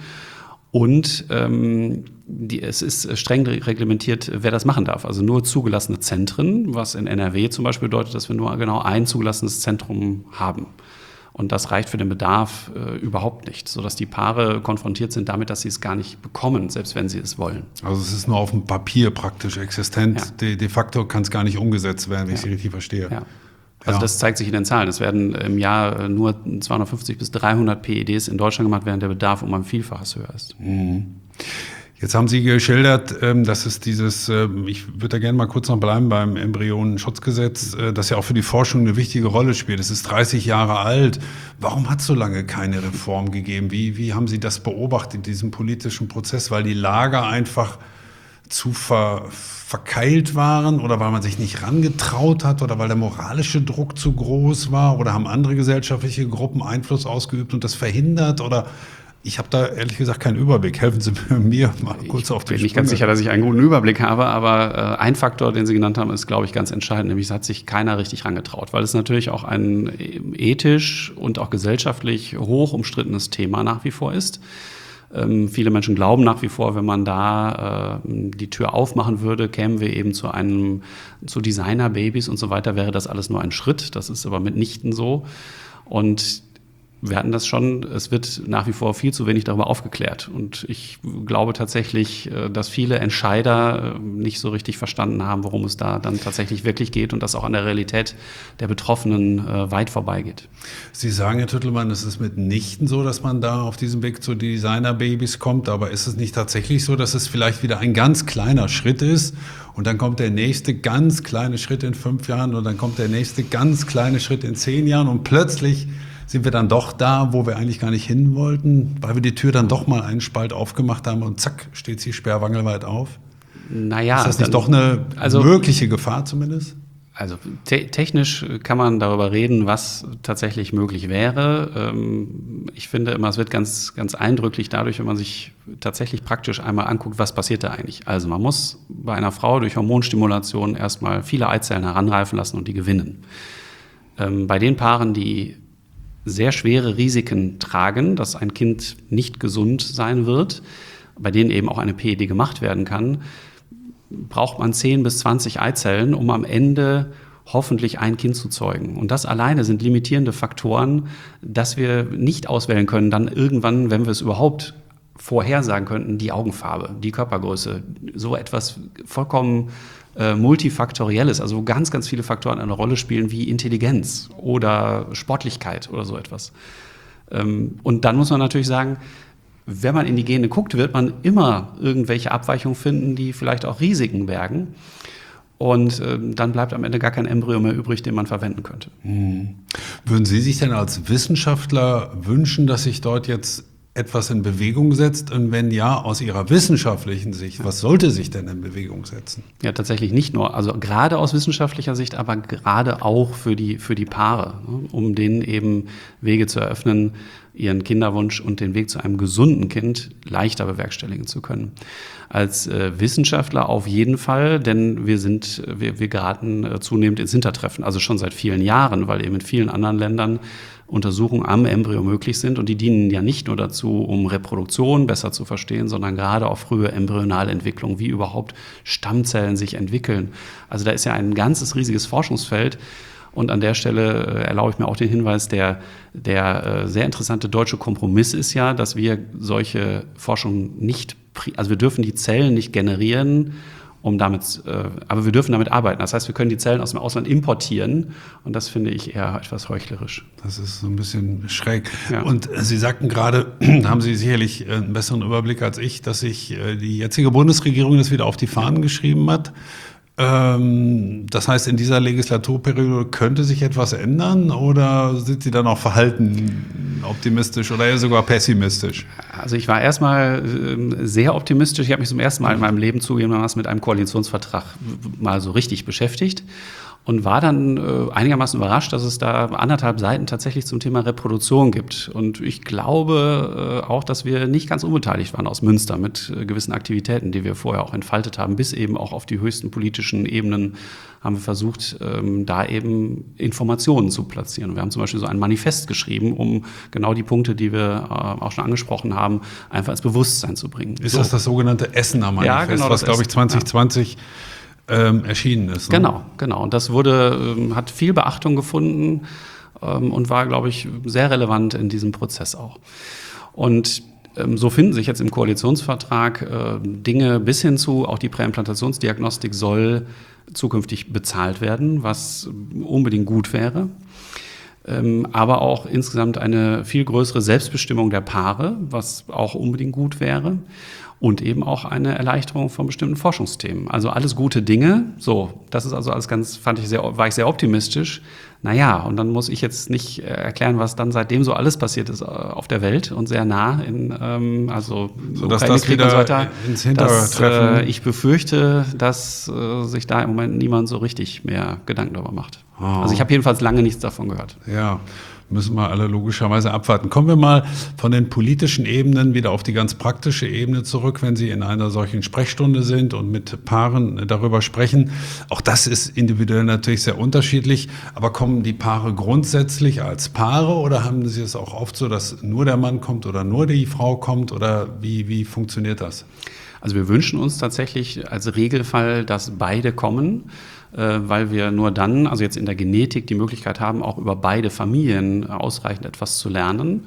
Und ähm, die, es ist streng reglementiert, wer das machen darf. Also nur zugelassene Zentren, was in N R W zum Beispiel bedeutet, dass wir nur genau ein zugelassenes Zentrum haben. Und das reicht für den Bedarf äh, überhaupt nicht, sodass die Paare konfrontiert sind damit, dass sie es gar nicht bekommen, selbst wenn sie es wollen. Also es ist nur auf dem Papier praktisch existent. Ja. De, de facto kann es gar nicht umgesetzt werden, wenn Ja. ich Sie richtig verstehe. Ja. Also Ja. das zeigt sich in den Zahlen. Es werden im Jahr nur zweihundertfünfzig bis dreihundert P E Ds in Deutschland gemacht, während der Bedarf um ein Vielfaches höher ist. Mhm. Jetzt haben Sie geschildert, dass es dieses, ich würde da gerne mal kurz noch bleiben beim Embryonenschutzgesetz, das ja auch für die Forschung eine wichtige Rolle spielt. Es ist dreißig Jahre alt. Warum hat es so lange keine Reform gegeben? Wie, wie haben Sie das beobachtet, diesen politischen Prozess? Weil die Lager einfach zu ver, verkeilt waren oder weil man sich nicht rangetraut hat oder weil der moralische Druck zu groß war oder haben andere gesellschaftliche Gruppen Einfluss ausgeübt und das verhindert oder ich habe da ehrlich gesagt keinen Überblick. Helfen Sie mir mal kurz auf den Sprung. Ich bin nicht ganz sicher, dass ich einen guten Überblick habe, aber äh, ein Faktor, den Sie genannt haben, ist, glaube ich, ganz entscheidend, nämlich es hat sich keiner richtig rangetraut, weil es natürlich auch ein ethisch und auch gesellschaftlich hoch umstrittenes Thema nach wie vor ist. Ähm, viele Menschen glauben nach wie vor, wenn man da äh, die Tür aufmachen würde, kämen wir eben zu einem, zu Designer-Babys und so weiter, wäre das alles nur ein Schritt. Das ist aber mitnichten so. Und wir hatten das schon, es wird nach wie vor viel zu wenig darüber aufgeklärt. Und ich glaube tatsächlich, dass viele Entscheider nicht so richtig verstanden haben, worum es da dann tatsächlich wirklich geht und das auch an der Realität der Betroffenen weit vorbeigeht. Sie sagen, Herr Tüttelmann, es ist mitnichten so, dass man da auf diesem Weg zu Designer-Babys kommt. Aber ist es nicht tatsächlich so, dass es vielleicht wieder ein ganz kleiner Schritt ist? Und dann kommt der nächste ganz kleine Schritt in fünf Jahren und dann kommt der nächste ganz kleine Schritt in zehn Jahren und plötzlich sind wir dann doch da, wo wir eigentlich gar nicht hin wollten, weil wir die Tür dann doch mal einen Spalt aufgemacht haben und zack, steht sie sperrwangelweit auf? Naja. Ist das nicht dann, doch eine also, mögliche Gefahr zumindest? Also te- technisch kann man darüber reden, was tatsächlich möglich wäre. Ähm, ich finde immer, es wird ganz, ganz eindrücklich dadurch, wenn man sich tatsächlich praktisch einmal anguckt, was passiert da eigentlich. Also man muss bei einer Frau durch Hormonstimulation erstmal viele Eizellen heranreifen lassen und die gewinnen. Ähm, bei den Paaren, die sehr schwere Risiken tragen, dass ein Kind nicht gesund sein wird, bei denen eben auch eine P E D gemacht werden kann, braucht man zehn bis zwanzig Eizellen, um am Ende hoffentlich ein Kind zu zeugen. Und das alleine sind limitierende Faktoren, dass wir nicht auswählen können, dann irgendwann, wenn wir es überhaupt vorhersagen könnten, die Augenfarbe, die Körpergröße, so etwas vollkommen äh, multifaktorielles, also wo ganz, ganz viele Faktoren eine Rolle spielen, wie Intelligenz oder Sportlichkeit oder so etwas. Ähm, und dann muss man natürlich sagen, wenn man in die Gene guckt, wird man immer irgendwelche Abweichungen finden, die vielleicht auch Risiken bergen. Und äh, dann bleibt am Ende gar kein Embryo mehr übrig, den man verwenden könnte. Hm. Würden Sie sich denn als Wissenschaftler wünschen, dass sich dort jetzt etwas in Bewegung setzt? Und wenn ja, aus Ihrer wissenschaftlichen Sicht, was sollte sich denn in Bewegung setzen? Ja, tatsächlich nicht nur. Also gerade aus wissenschaftlicher Sicht, aber gerade auch für die, für die Paare, ne, um denen eben Wege zu eröffnen, ihren Kinderwunsch und den Weg zu einem gesunden Kind leichter bewerkstelligen zu können. Als äh, Wissenschaftler auf jeden Fall, denn wir sind, wir, wir geraten äh, zunehmend ins Hintertreffen, also schon seit vielen Jahren, weil eben in vielen anderen Ländern Untersuchungen am Embryo möglich sind und die dienen ja nicht nur dazu, um Reproduktion besser zu verstehen, sondern gerade auch frühe Embryonalentwicklung, wie überhaupt Stammzellen sich entwickeln. Also da ist ja ein ganzes riesiges Forschungsfeld. Und an der Stelle äh, erlaube ich mir auch den Hinweis, der, der äh, sehr interessante deutsche Kompromiss ist ja, dass wir solche Forschung nicht, also wir dürfen die Zellen nicht generieren, um damit, äh, aber wir dürfen damit arbeiten. Das heißt, wir können die Zellen aus dem Ausland importieren und das finde ich eher etwas heuchlerisch. Das ist so ein bisschen schräg. Ja. Und Sie sagten gerade, da haben Sie sicherlich einen besseren Überblick als ich, dass sich äh, die jetzige Bundesregierung das wieder auf die Fahnen geschrieben hat. Das heißt, in dieser Legislaturperiode könnte sich etwas ändern oder sind Sie dann auch verhalten optimistisch oder eher sogar pessimistisch? Also ich war erstmal sehr optimistisch. Ich habe mich zum ersten Mal in meinem Leben zugegebenermaßen mit einem Koalitionsvertrag mal so richtig beschäftigt und war dann äh, einigermaßen überrascht, dass es da anderthalb Seiten tatsächlich zum Thema Reproduktion gibt. Und ich glaube äh, auch, dass wir nicht ganz unbeteiligt waren aus Münster mit äh, gewissen Aktivitäten, die wir vorher auch entfaltet haben, bis eben auch auf die höchsten politischen Ebenen haben wir versucht, ähm, da eben Informationen zu platzieren. Und wir haben zum Beispiel so ein Manifest geschrieben, um genau die Punkte, die wir äh, auch schon angesprochen haben, einfach ins Bewusstsein zu bringen. Ist so. das das sogenannte Essener Manifest, ja, genau, was, glaube ich, zwanzig zwanzig ja. Ähm, erschienen ist. Ne? Genau, genau. Und das wurde, ähm, hat viel Beachtung gefunden ähm, und war, glaube ich, sehr relevant in diesem Prozess auch. Und ähm, so finden sich jetzt im Koalitionsvertrag äh, Dinge bis hin zu, auch die Präimplantationsdiagnostik soll zukünftig bezahlt werden, was unbedingt gut wäre. Ähm, aber auch insgesamt eine viel größere Selbstbestimmung der Paare, was auch unbedingt gut wäre. und eben auch eine Erleichterung von bestimmten Forschungsthemen. Also alles gute Dinge. So, das ist also alles ganz, fand ich sehr, war ich sehr optimistisch. Naja, und dann muss ich jetzt nicht erklären, was dann seitdem so alles passiert ist auf der Welt und sehr nah in, ähm, also so dass das wieder so weiter, ins Hintertreffen. Dass, äh, ich befürchte, dass äh, sich da im Moment niemand so richtig mehr Gedanken darüber macht. Oh. Also ich habe jedenfalls lange nichts davon gehört. Ja. Müssen wir alle logischerweise abwarten. Kommen wir mal von den politischen Ebenen wieder auf die ganz praktische Ebene zurück, wenn Sie in einer solchen Sprechstunde sind und mit Paaren darüber sprechen. Auch das ist individuell natürlich sehr unterschiedlich, aber kommen die Paare grundsätzlich als Paare oder haben Sie es auch oft so, dass nur der Mann kommt oder nur die Frau kommt oder wie, wie funktioniert das? Also wir wünschen uns tatsächlich als Regelfall, dass beide kommen, weil wir nur dann, also jetzt in der Genetik, die Möglichkeit haben, auch über beide Familien ausreichend etwas zu lernen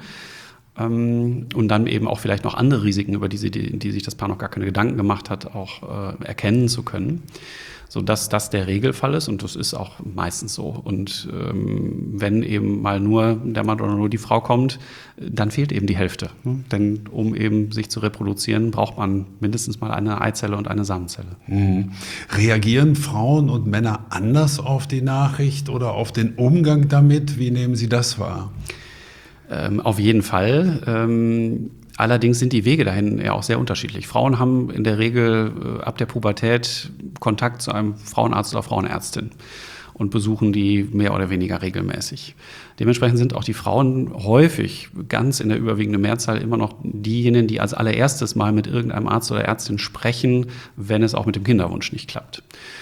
und dann eben auch vielleicht noch andere Risiken, über die, sie, die, die sich das Paar noch gar keine Gedanken gemacht hat, auch erkennen zu können. Sodass das der Regelfall ist und das ist auch meistens so. Und ähm, wenn eben mal nur der Mann oder nur die Frau kommt, dann fehlt eben die Hälfte. Mhm. Denn um eben sich zu reproduzieren, braucht man mindestens mal eine Eizelle und eine Samenzelle. Mhm. Reagieren Frauen und Männer anders auf die Nachricht oder auf den Umgang damit? Wie nehmen Sie das wahr? Ähm, auf jeden Fall. Ähm, Allerdings sind die Wege dahin ja auch sehr unterschiedlich. Frauen haben in der Regel äh, ab der Pubertät Kontakt zu einem Frauenarzt oder Frauenärztin und besuchen die mehr oder weniger regelmäßig. Dementsprechend sind auch die Frauen häufig, ganz in der überwiegenden Mehrzahl, immer noch diejenigen, die als allererstes mal mit irgendeinem Arzt oder Ärztin sprechen, wenn es auch mit dem Kinderwunsch nicht klappt.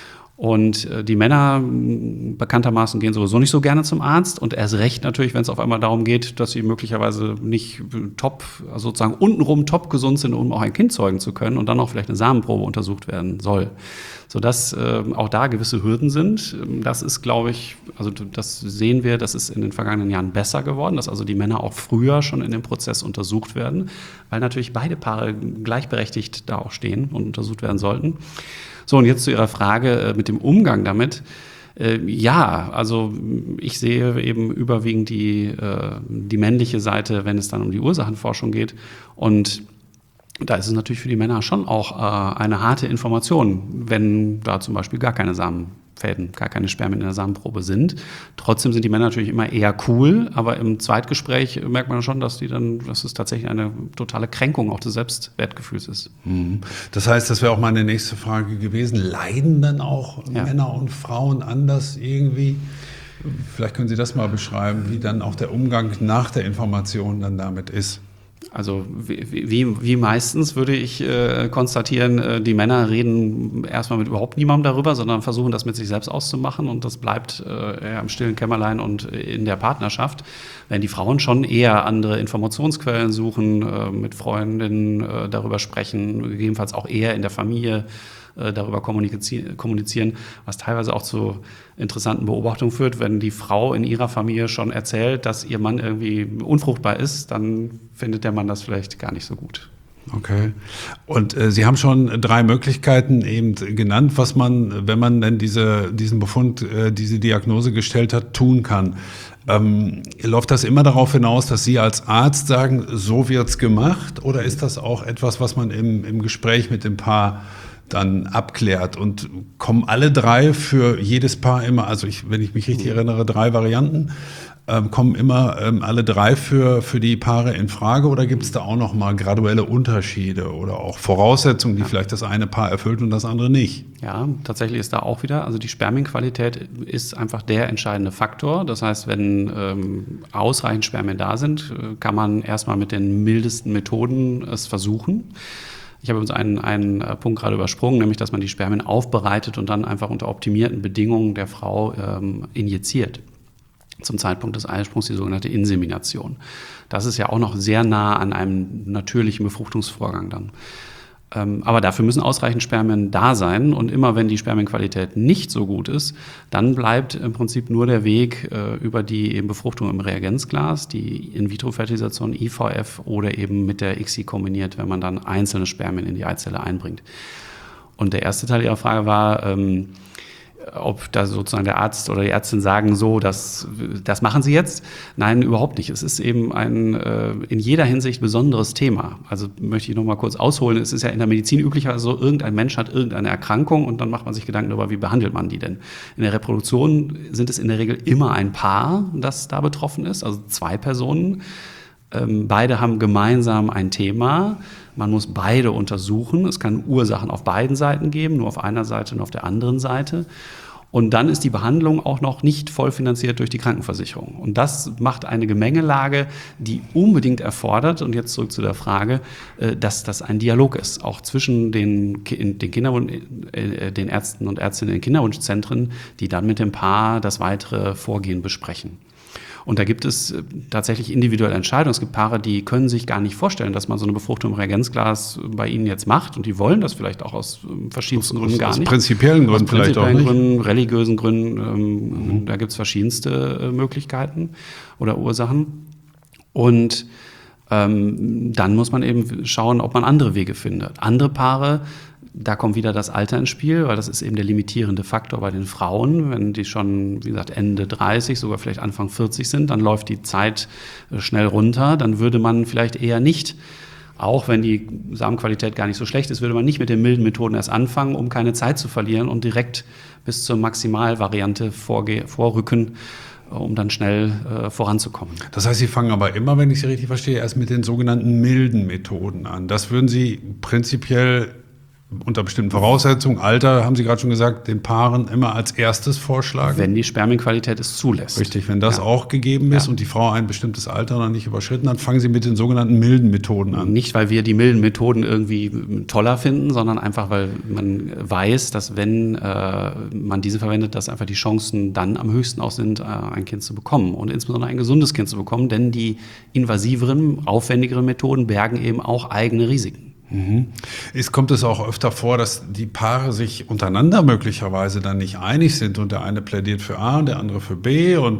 Und die Männer bekanntermaßen gehen sowieso nicht so gerne zum Arzt und erst recht natürlich, wenn es auf einmal darum geht, dass sie möglicherweise nicht top, also sozusagen untenrum top gesund sind, um auch ein Kind zeugen zu können und dann auch vielleicht eine Samenprobe untersucht werden soll. Sodass äh, auch da gewisse Hürden sind. Das ist, glaube ich, also das sehen wir, das ist in den vergangenen Jahren besser geworden, dass also die Männer auch früher schon in dem Prozess untersucht werden, weil natürlich beide Paare gleichberechtigt da auch stehen und untersucht werden sollten. So, und jetzt zu Ihrer Frage äh, mit dem Umgang damit. Äh, ja, also ich sehe eben überwiegend die, äh, die männliche Seite, wenn es dann um die Ursachenforschung geht. Und da ist es natürlich für die Männer schon auch äh, eine harte Information, wenn da zum Beispiel gar keine Samenfäden, gar keine Spermien in der Samenprobe sind. Trotzdem sind die Männer natürlich immer eher cool, aber im Zweitgespräch merkt man schon, dass die dann, dass es tatsächlich eine totale Kränkung auch des Selbstwertgefühls ist. Das heißt, das wäre auch meine nächste Frage gewesen. Leiden dann auch ja. Männer und Frauen anders irgendwie? Vielleicht können Sie das mal beschreiben, wie dann auch der Umgang nach der Information dann damit ist. Also wie, wie, wie meistens würde ich äh, konstatieren, äh, die Männer reden erstmal mit überhaupt niemandem darüber, sondern versuchen das mit sich selbst auszumachen und das bleibt äh, eher im stillen Kämmerlein und in der Partnerschaft. Wenn die Frauen schon eher andere Informationsquellen suchen, äh, mit Freundinnen äh, darüber sprechen, gegebenenfalls auch eher in der Familie äh, darüber kommunizieren, kommunizieren, was teilweise auch zu interessanten Beobachtungen führt. Wenn die Frau in ihrer Familie schon erzählt, dass ihr Mann irgendwie unfruchtbar ist, dann findet der Mann das vielleicht gar nicht so gut. Okay. Und äh, Sie haben schon drei Möglichkeiten eben genannt, was man, wenn man denn diese, diesen Befund, äh, diese Diagnose gestellt hat, tun kann. Ähm, läuft das immer darauf hinaus, dass Sie als Arzt sagen, so wird's gemacht? Oder ist das auch etwas, was man im, im Gespräch mit dem Paar dann abklärt? Und kommen alle drei für jedes Paar immer, also ich, wenn ich mich richtig erinnere, drei Varianten, ähm, kommen immer ähm, alle drei für, für die Paare in Frage oder gibt es da auch noch mal graduelle Unterschiede oder auch Voraussetzungen, die ja. vielleicht das eine Paar erfüllt und das andere nicht? Ja, tatsächlich ist da auch wieder, also die Spermienqualität ist einfach der entscheidende Faktor. Das heißt, wenn ähm, ausreichend Spermien da sind, kann man erstmal mit den mildesten Methoden es versuchen. Ich habe uns einen, einen Punkt gerade übersprungen, nämlich, dass man die Spermien aufbereitet und dann einfach unter optimierten Bedingungen der Frau ähm, injiziert. Zum Zeitpunkt des Eisprungs die sogenannte Insemination. Das ist ja auch noch sehr nah an einem natürlichen Befruchtungsvorgang dann. Ähm, aber dafür müssen ausreichend Spermien da sein und immer wenn die Spermienqualität nicht so gut ist, dann bleibt im Prinzip nur der Weg äh, über die eben Befruchtung im Reagenzglas, die In-vitro-Fertilisation I V F oder eben mit der I C S I kombiniert, wenn man dann einzelne Spermien in die Eizelle einbringt. Und der erste Teil Ihrer Frage war, ähm, ob da sozusagen der Arzt oder die Ärztin sagen, so, das, das machen Sie jetzt. Nein, überhaupt nicht. Es ist eben ein äh, in jeder Hinsicht besonderes Thema. Also möchte ich noch mal kurz ausholen. Es ist ja in der Medizin üblicherweise so, irgendein Mensch hat irgendeine Erkrankung und dann macht man sich Gedanken darüber, wie behandelt man die denn. In der Reproduktion sind es in der Regel immer ein Paar, das da betroffen ist, also zwei Personen. Ähm, beide haben gemeinsam ein Thema. Man muss beide untersuchen. Es kann Ursachen auf beiden Seiten geben, nur auf einer Seite und auf der anderen Seite. Und dann ist die Behandlung auch noch nicht voll finanziert durch die Krankenversicherung. Und das macht eine Gemengelage, die unbedingt erfordert, und jetzt zurück zu der Frage, dass das ein Dialog ist, auch zwischen den, den, Kinderwunsch, den Ärzten und Ärztinnen in Kinderwunschzentren, die dann mit dem Paar das weitere Vorgehen besprechen. Und da gibt es tatsächlich individuelle Entscheidungen. Es gibt Paare, die können sich gar nicht vorstellen, dass man so eine Befruchtung im Reagenzglas bei ihnen jetzt macht. Und die wollen das vielleicht auch aus verschiedensten aus, Gründen gar aus nicht. Prinzipiellen Gründen aus prinzipiellen vielleicht auch nicht. Gründen, religiösen Gründen. Ähm, mhm. Da gibt es verschiedenste äh, Möglichkeiten oder Ursachen. Und ähm, dann muss man eben schauen, ob man andere Wege findet. Andere Paare, da kommt wieder das Alter ins Spiel, weil das ist eben der limitierende Faktor bei den Frauen. Wenn die schon, wie gesagt, Ende dreißig, sogar vielleicht Anfang vierzig sind, dann läuft die Zeit schnell runter. Dann würde man vielleicht eher nicht, auch wenn die Samenqualität gar nicht so schlecht ist, würde man nicht mit den milden Methoden erst anfangen, um keine Zeit zu verlieren und direkt bis zur Maximalvariante vorge- vorrücken, um dann schnell äh, voranzukommen. Das heißt, Sie fangen aber immer, wenn ich Sie richtig verstehe, erst mit den sogenannten milden Methoden an. Das würden Sie prinzipiell unter bestimmten Voraussetzungen, Alter, haben Sie gerade schon gesagt, den Paaren immer als erstes vorschlagen? Wenn die Spermienqualität es zulässt. Richtig, wenn das ja. auch gegeben ist ja. und die Frau ein bestimmtes Alter noch nicht überschritten hat, fangen Sie mit den sogenannten milden Methoden an. Nicht, weil wir die milden Methoden irgendwie toller finden, sondern einfach, weil man weiß, dass wenn äh, man diese verwendet, dass einfach die Chancen dann am höchsten auch sind, äh, ein Kind zu bekommen und insbesondere ein gesundes Kind zu bekommen, denn die invasiveren, aufwendigeren Methoden bergen eben auch eigene Risiken. Mhm. Es kommt es auch öfter vor, dass die Paare sich untereinander möglicherweise dann nicht einig sind und der eine plädiert für A und der andere für B und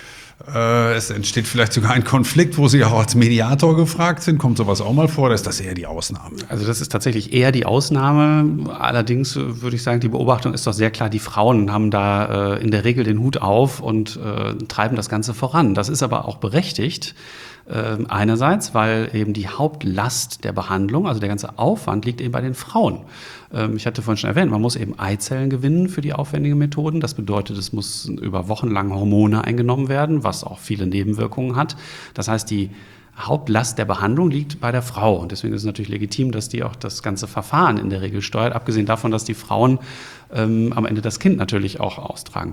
äh, es entsteht vielleicht sogar ein Konflikt, wo Sie auch als Mediator gefragt sind. Kommt sowas auch mal vor oder ist das eher die Ausnahme? Also das ist tatsächlich eher die Ausnahme. Allerdings würde ich sagen, die Beobachtung ist doch sehr klar, die Frauen haben da äh, in der Regel den Hut auf und äh, treiben das Ganze voran. Das ist aber auch berechtigt. Einerseits, weil eben die Hauptlast der Behandlung, also der ganze Aufwand, liegt eben bei den Frauen. Ich hatte vorhin schon erwähnt, man muss eben Eizellen gewinnen für die aufwendigen Methoden. Das bedeutet, es muss über Wochen lang Hormone eingenommen werden, was auch viele Nebenwirkungen hat. Das heißt, die Hauptlast der Behandlung liegt bei der Frau. Und deswegen ist es natürlich legitim, dass die auch das ganze Verfahren in der Regel steuert, abgesehen davon, dass die Frauen ähm, am Ende das Kind natürlich auch austragen.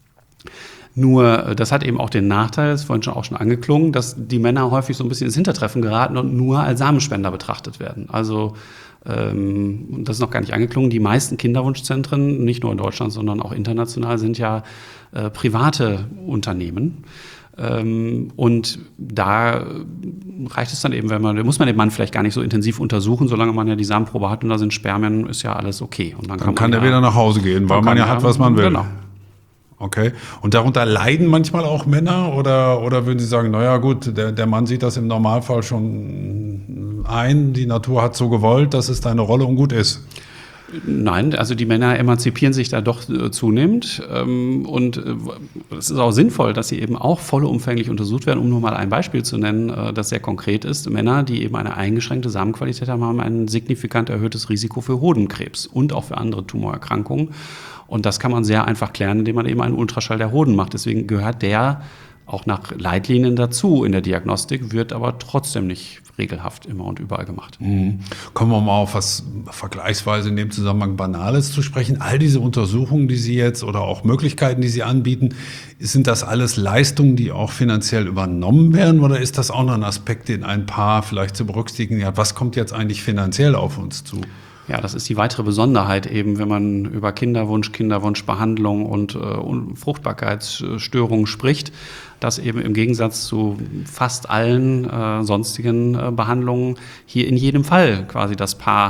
Nur, das hat eben auch den Nachteil, das ist vorhin schon auch schon angeklungen, dass die Männer häufig so ein bisschen ins Hintertreffen geraten und nur als Samenspender betrachtet werden. Also, ähm, das ist noch gar nicht angeklungen, die meisten Kinderwunschzentren, nicht nur in Deutschland, sondern auch international, sind ja äh, private Unternehmen. Ähm, und da reicht es dann eben, wenn man, da muss man den Mann vielleicht gar nicht so intensiv untersuchen, solange man ja die Samenprobe hat und da sind Spermien, ist ja alles okay. Und dann, dann kann, kann man er ja, wieder nach Hause gehen, weil man ja hat, was man will. Genau. Okay. Und darunter leiden manchmal auch Männer oder, oder würden Sie sagen, naja gut, der, der Mann sieht das im Normalfall schon ein, die Natur hat so gewollt, das ist deine Rolle und gut ist? Nein, also die Männer emanzipieren sich da doch äh, zunehmend ähm, und äh, es ist auch sinnvoll, dass sie eben auch vollumfänglich untersucht werden, um nur mal ein Beispiel zu nennen, äh, das sehr konkret ist. Männer, die eben eine eingeschränkte Samenqualität haben, haben ein signifikant erhöhtes Risiko für Hodenkrebs und auch für andere Tumorerkrankungen. Und das kann man sehr einfach klären, indem man eben einen Ultraschall der Hoden macht. Deswegen gehört der auch nach Leitlinien dazu in der Diagnostik, wird aber trotzdem nicht regelhaft immer und überall gemacht. Mhm. Kommen wir mal auf was vergleichsweise in dem Zusammenhang Banales zu sprechen. All diese Untersuchungen, die Sie jetzt oder auch Möglichkeiten, die Sie anbieten, sind das alles Leistungen, die auch finanziell übernommen werden oder ist das auch noch ein Aspekt, den ein Paar vielleicht zu berücksichtigen hat? Was kommt jetzt eigentlich finanziell auf uns zu? Ja, das ist die weitere Besonderheit eben, wenn man über Kinderwunsch, Kinderwunschbehandlung und äh, Fruchtbarkeitsstörungen spricht, dass eben im Gegensatz zu fast allen äh, sonstigen äh, Behandlungen hier in jedem Fall quasi das Paar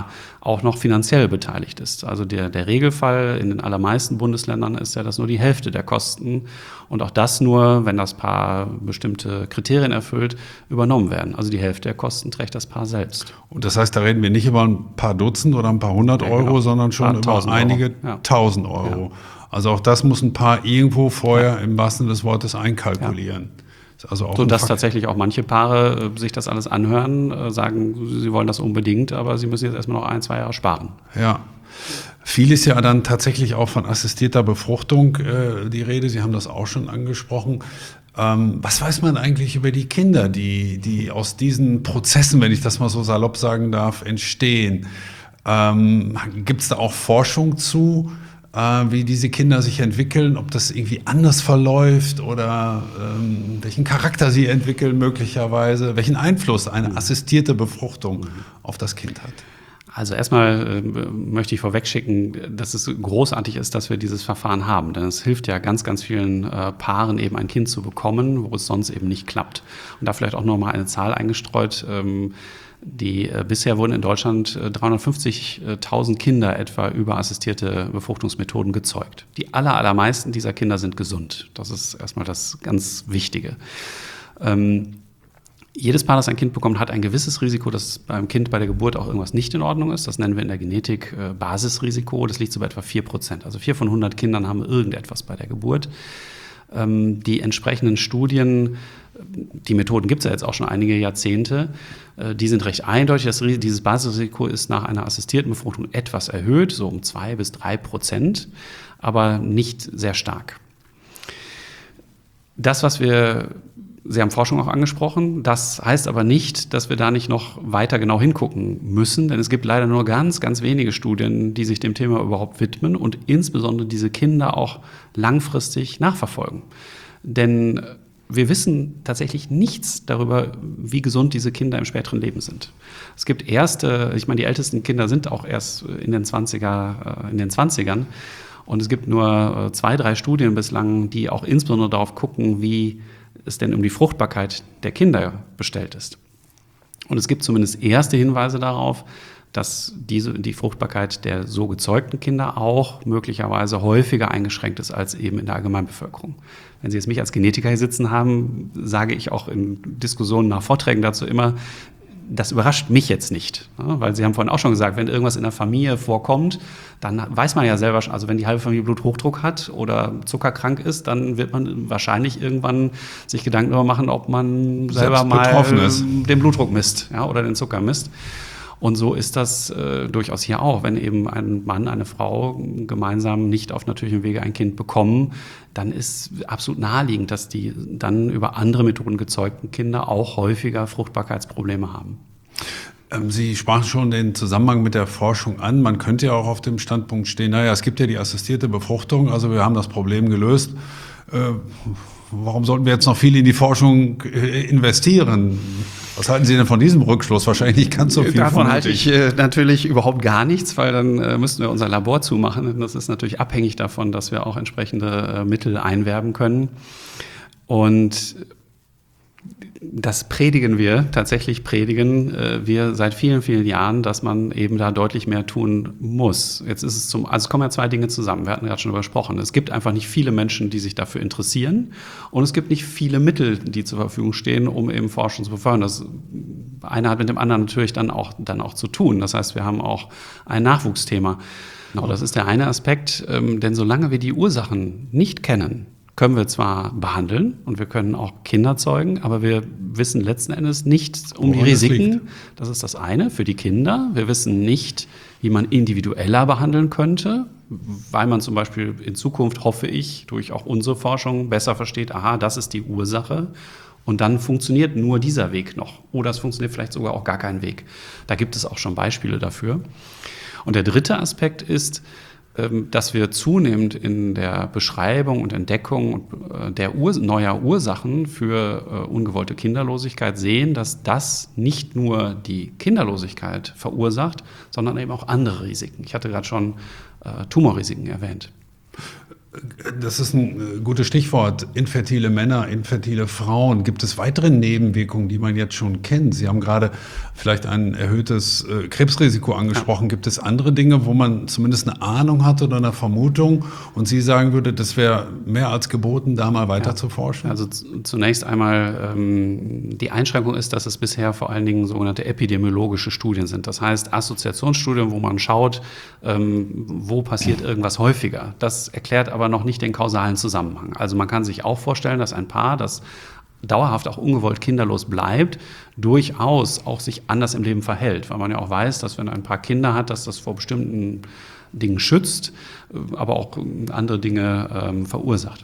auch noch finanziell beteiligt ist. Also der, der Regelfall in den allermeisten Bundesländern ist ja, dass nur die Hälfte der Kosten und auch das nur, wenn das Paar bestimmte Kriterien erfüllt, übernommen werden. Also die Hälfte der Kosten trägt das Paar selbst. Und das heißt, da reden wir nicht über ein paar Dutzend oder ein paar hundert Euro, ja, genau, sondern schon über einige ja. tausend Euro. Ja. Also auch das muss ein Paar irgendwo vorher ja. im wahrsten Sinne des Wortes einkalkulieren. Ja. Also auch so, dass tatsächlich auch manche Paare äh, sich das alles anhören, äh, sagen, sie wollen das unbedingt, aber sie müssen jetzt erstmal noch ein, zwei Jahre sparen. Ja. Viel ist ja dann tatsächlich auch von assistierter Befruchtung äh, die Rede. Sie haben das auch schon angesprochen. Ähm, was weiß man eigentlich über die Kinder, die, die aus diesen Prozessen, wenn ich das mal so salopp sagen darf, entstehen? Ähm, gibt es da auch Forschung zu? Wie diese Kinder sich entwickeln, ob das irgendwie anders verläuft oder ähm, welchen Charakter sie entwickeln möglicherweise, welchen Einfluss eine assistierte Befruchtung auf das Kind hat. Also erstmal äh, möchte ich vorwegschicken, dass es großartig ist, dass wir dieses Verfahren haben. Denn es hilft ja ganz, ganz vielen äh, Paaren eben ein Kind zu bekommen, wo es sonst eben nicht klappt. Und da vielleicht auch noch mal eine Zahl eingestreut. Ähm, Die äh, bisher wurden in Deutschland äh, dreihundertfünfzigtausend Kinder etwa über assistierte Befruchtungsmethoden gezeugt. Die aller, allermeisten dieser Kinder sind gesund. Das ist erstmal das ganz Wichtige. Ähm, jedes Paar, das ein Kind bekommt, hat ein gewisses Risiko, dass beim Kind bei der Geburt auch irgendwas nicht in Ordnung ist. Das nennen wir in der Genetik äh, Basisrisiko. Das liegt so bei etwa vier Prozent. Also vier von hundert Kindern haben irgendetwas bei der Geburt. Ähm, die entsprechenden Studien, die Methoden gibt es ja jetzt auch schon einige Jahrzehnte, die sind recht eindeutig. Das, dieses Basisrisiko ist nach einer assistierten Befruchtung etwas erhöht, so um zwei bis drei Prozent, aber nicht sehr stark. Das, was wir, Sie haben Forschung auch angesprochen, das heißt aber nicht, dass wir da nicht noch weiter genau hingucken müssen, denn es gibt leider nur ganz, ganz wenige Studien, die sich dem Thema überhaupt widmen und insbesondere diese Kinder auch langfristig nachverfolgen. Denn wir wissen tatsächlich nichts darüber, wie gesund diese Kinder im späteren Leben sind. Es gibt erste, ich meine, die ältesten Kinder sind auch erst in den zwanziger, in den zwanzigern. Und es gibt nur zwei, drei Studien bislang, die auch insbesondere darauf gucken, wie es denn um die Fruchtbarkeit der Kinder bestellt ist. Und es gibt zumindest erste Hinweise darauf, dass diese, die Fruchtbarkeit der so gezeugten Kinder auch möglicherweise häufiger eingeschränkt ist als eben in der Allgemeinbevölkerung. Wenn Sie jetzt mich als Genetiker hier sitzen haben, sage ich auch in Diskussionen nach Vorträgen dazu immer, das überrascht mich jetzt nicht. Weil Sie haben vorhin auch schon gesagt, wenn irgendwas in der Familie vorkommt, dann weiß man ja selber schon, also wenn die halbe Familie Bluthochdruck hat oder zuckerkrank ist, dann wird man wahrscheinlich irgendwann sich Gedanken darüber machen, ob man selber mal den Blutdruck misst, ja, oder den Zucker misst. Und so ist das äh, durchaus hier auch. Wenn eben ein Mann, eine Frau gemeinsam nicht auf natürlichem Wege ein Kind bekommen, dann ist absolut naheliegend, dass die dann über andere Methoden gezeugten Kinder auch häufiger Fruchtbarkeitsprobleme haben. Ähm, Sie sprachen schon den Zusammenhang mit der Forschung an. Man könnte ja auch auf dem Standpunkt stehen, naja, es gibt ja die assistierte Befruchtung, also wir haben das Problem gelöst. Äh, warum sollten wir jetzt noch viel in die Forschung äh, investieren? Was halten Sie denn von diesem Rückschluss? Wahrscheinlich nicht ganz so viel. Davon halte ich äh, natürlich überhaupt gar nichts, weil dann äh, müssten wir unser Labor zumachen. Und das ist natürlich abhängig davon, dass wir auch entsprechende äh, Mittel einwerben können. Und das predigen wir, tatsächlich predigen äh, wir seit vielen, vielen Jahren, dass man eben da deutlich mehr tun muss. Jetzt ist es zum, also es kommen ja zwei Dinge zusammen. Wir hatten gerade schon darüber gesprochen. Es gibt einfach nicht viele Menschen, die sich dafür interessieren. Und es gibt nicht viele Mittel, die zur Verfügung stehen, um eben Forschung zu befördern. Das eine hat mit dem anderen natürlich dann auch, dann auch zu tun. Das heißt, wir haben auch ein Nachwuchsthema. Genau, das ist der eine Aspekt. Ähm, denn solange wir die Ursachen nicht kennen, können wir zwar behandeln und wir können auch Kinder zeugen, aber wir wissen letzten Endes nicht um die Risiken. Das ist das eine für die Kinder. Wir wissen nicht, wie man individueller behandeln könnte, weil man zum Beispiel in Zukunft, hoffe ich, durch auch unsere Forschung besser versteht, aha, das ist die Ursache. Und dann funktioniert nur dieser Weg noch. Oder es funktioniert vielleicht sogar auch gar kein Weg. Da gibt es auch schon Beispiele dafür. Und der dritte Aspekt ist, dass wir zunehmend in der Beschreibung und Entdeckung der Ur- neuer Ursachen für äh, ungewollte Kinderlosigkeit sehen, dass das nicht nur die Kinderlosigkeit verursacht, sondern eben auch andere Risiken. Ich hatte gerade schon äh, Tumorrisiken erwähnt. Das ist ein gutes Stichwort. Infertile Männer, infertile Frauen. Gibt es weitere Nebenwirkungen, die man jetzt schon kennt? Sie haben gerade vielleicht ein erhöhtes Krebsrisiko angesprochen. Ja. Gibt es andere Dinge, wo man zumindest eine Ahnung hat oder eine Vermutung und Sie sagen würde, das wäre mehr als geboten, da mal weiter ja. zu forschen? Also zunächst einmal, ähm, die Einschränkung ist, dass es bisher vor allen Dingen sogenannte epidemiologische Studien sind. Das heißt Assoziationsstudien, wo man schaut, ähm, wo passiert irgendwas häufiger. Das erklärt aber aber noch nicht den kausalen Zusammenhang. Also man kann sich auch vorstellen, dass ein Paar, das dauerhaft auch ungewollt kinderlos bleibt, durchaus auch sich anders im Leben verhält. Weil man ja auch weiß, dass wenn ein Paar Kinder hat, dass das vor bestimmten Dingen schützt, aber auch andere Dinge ähm, verursacht.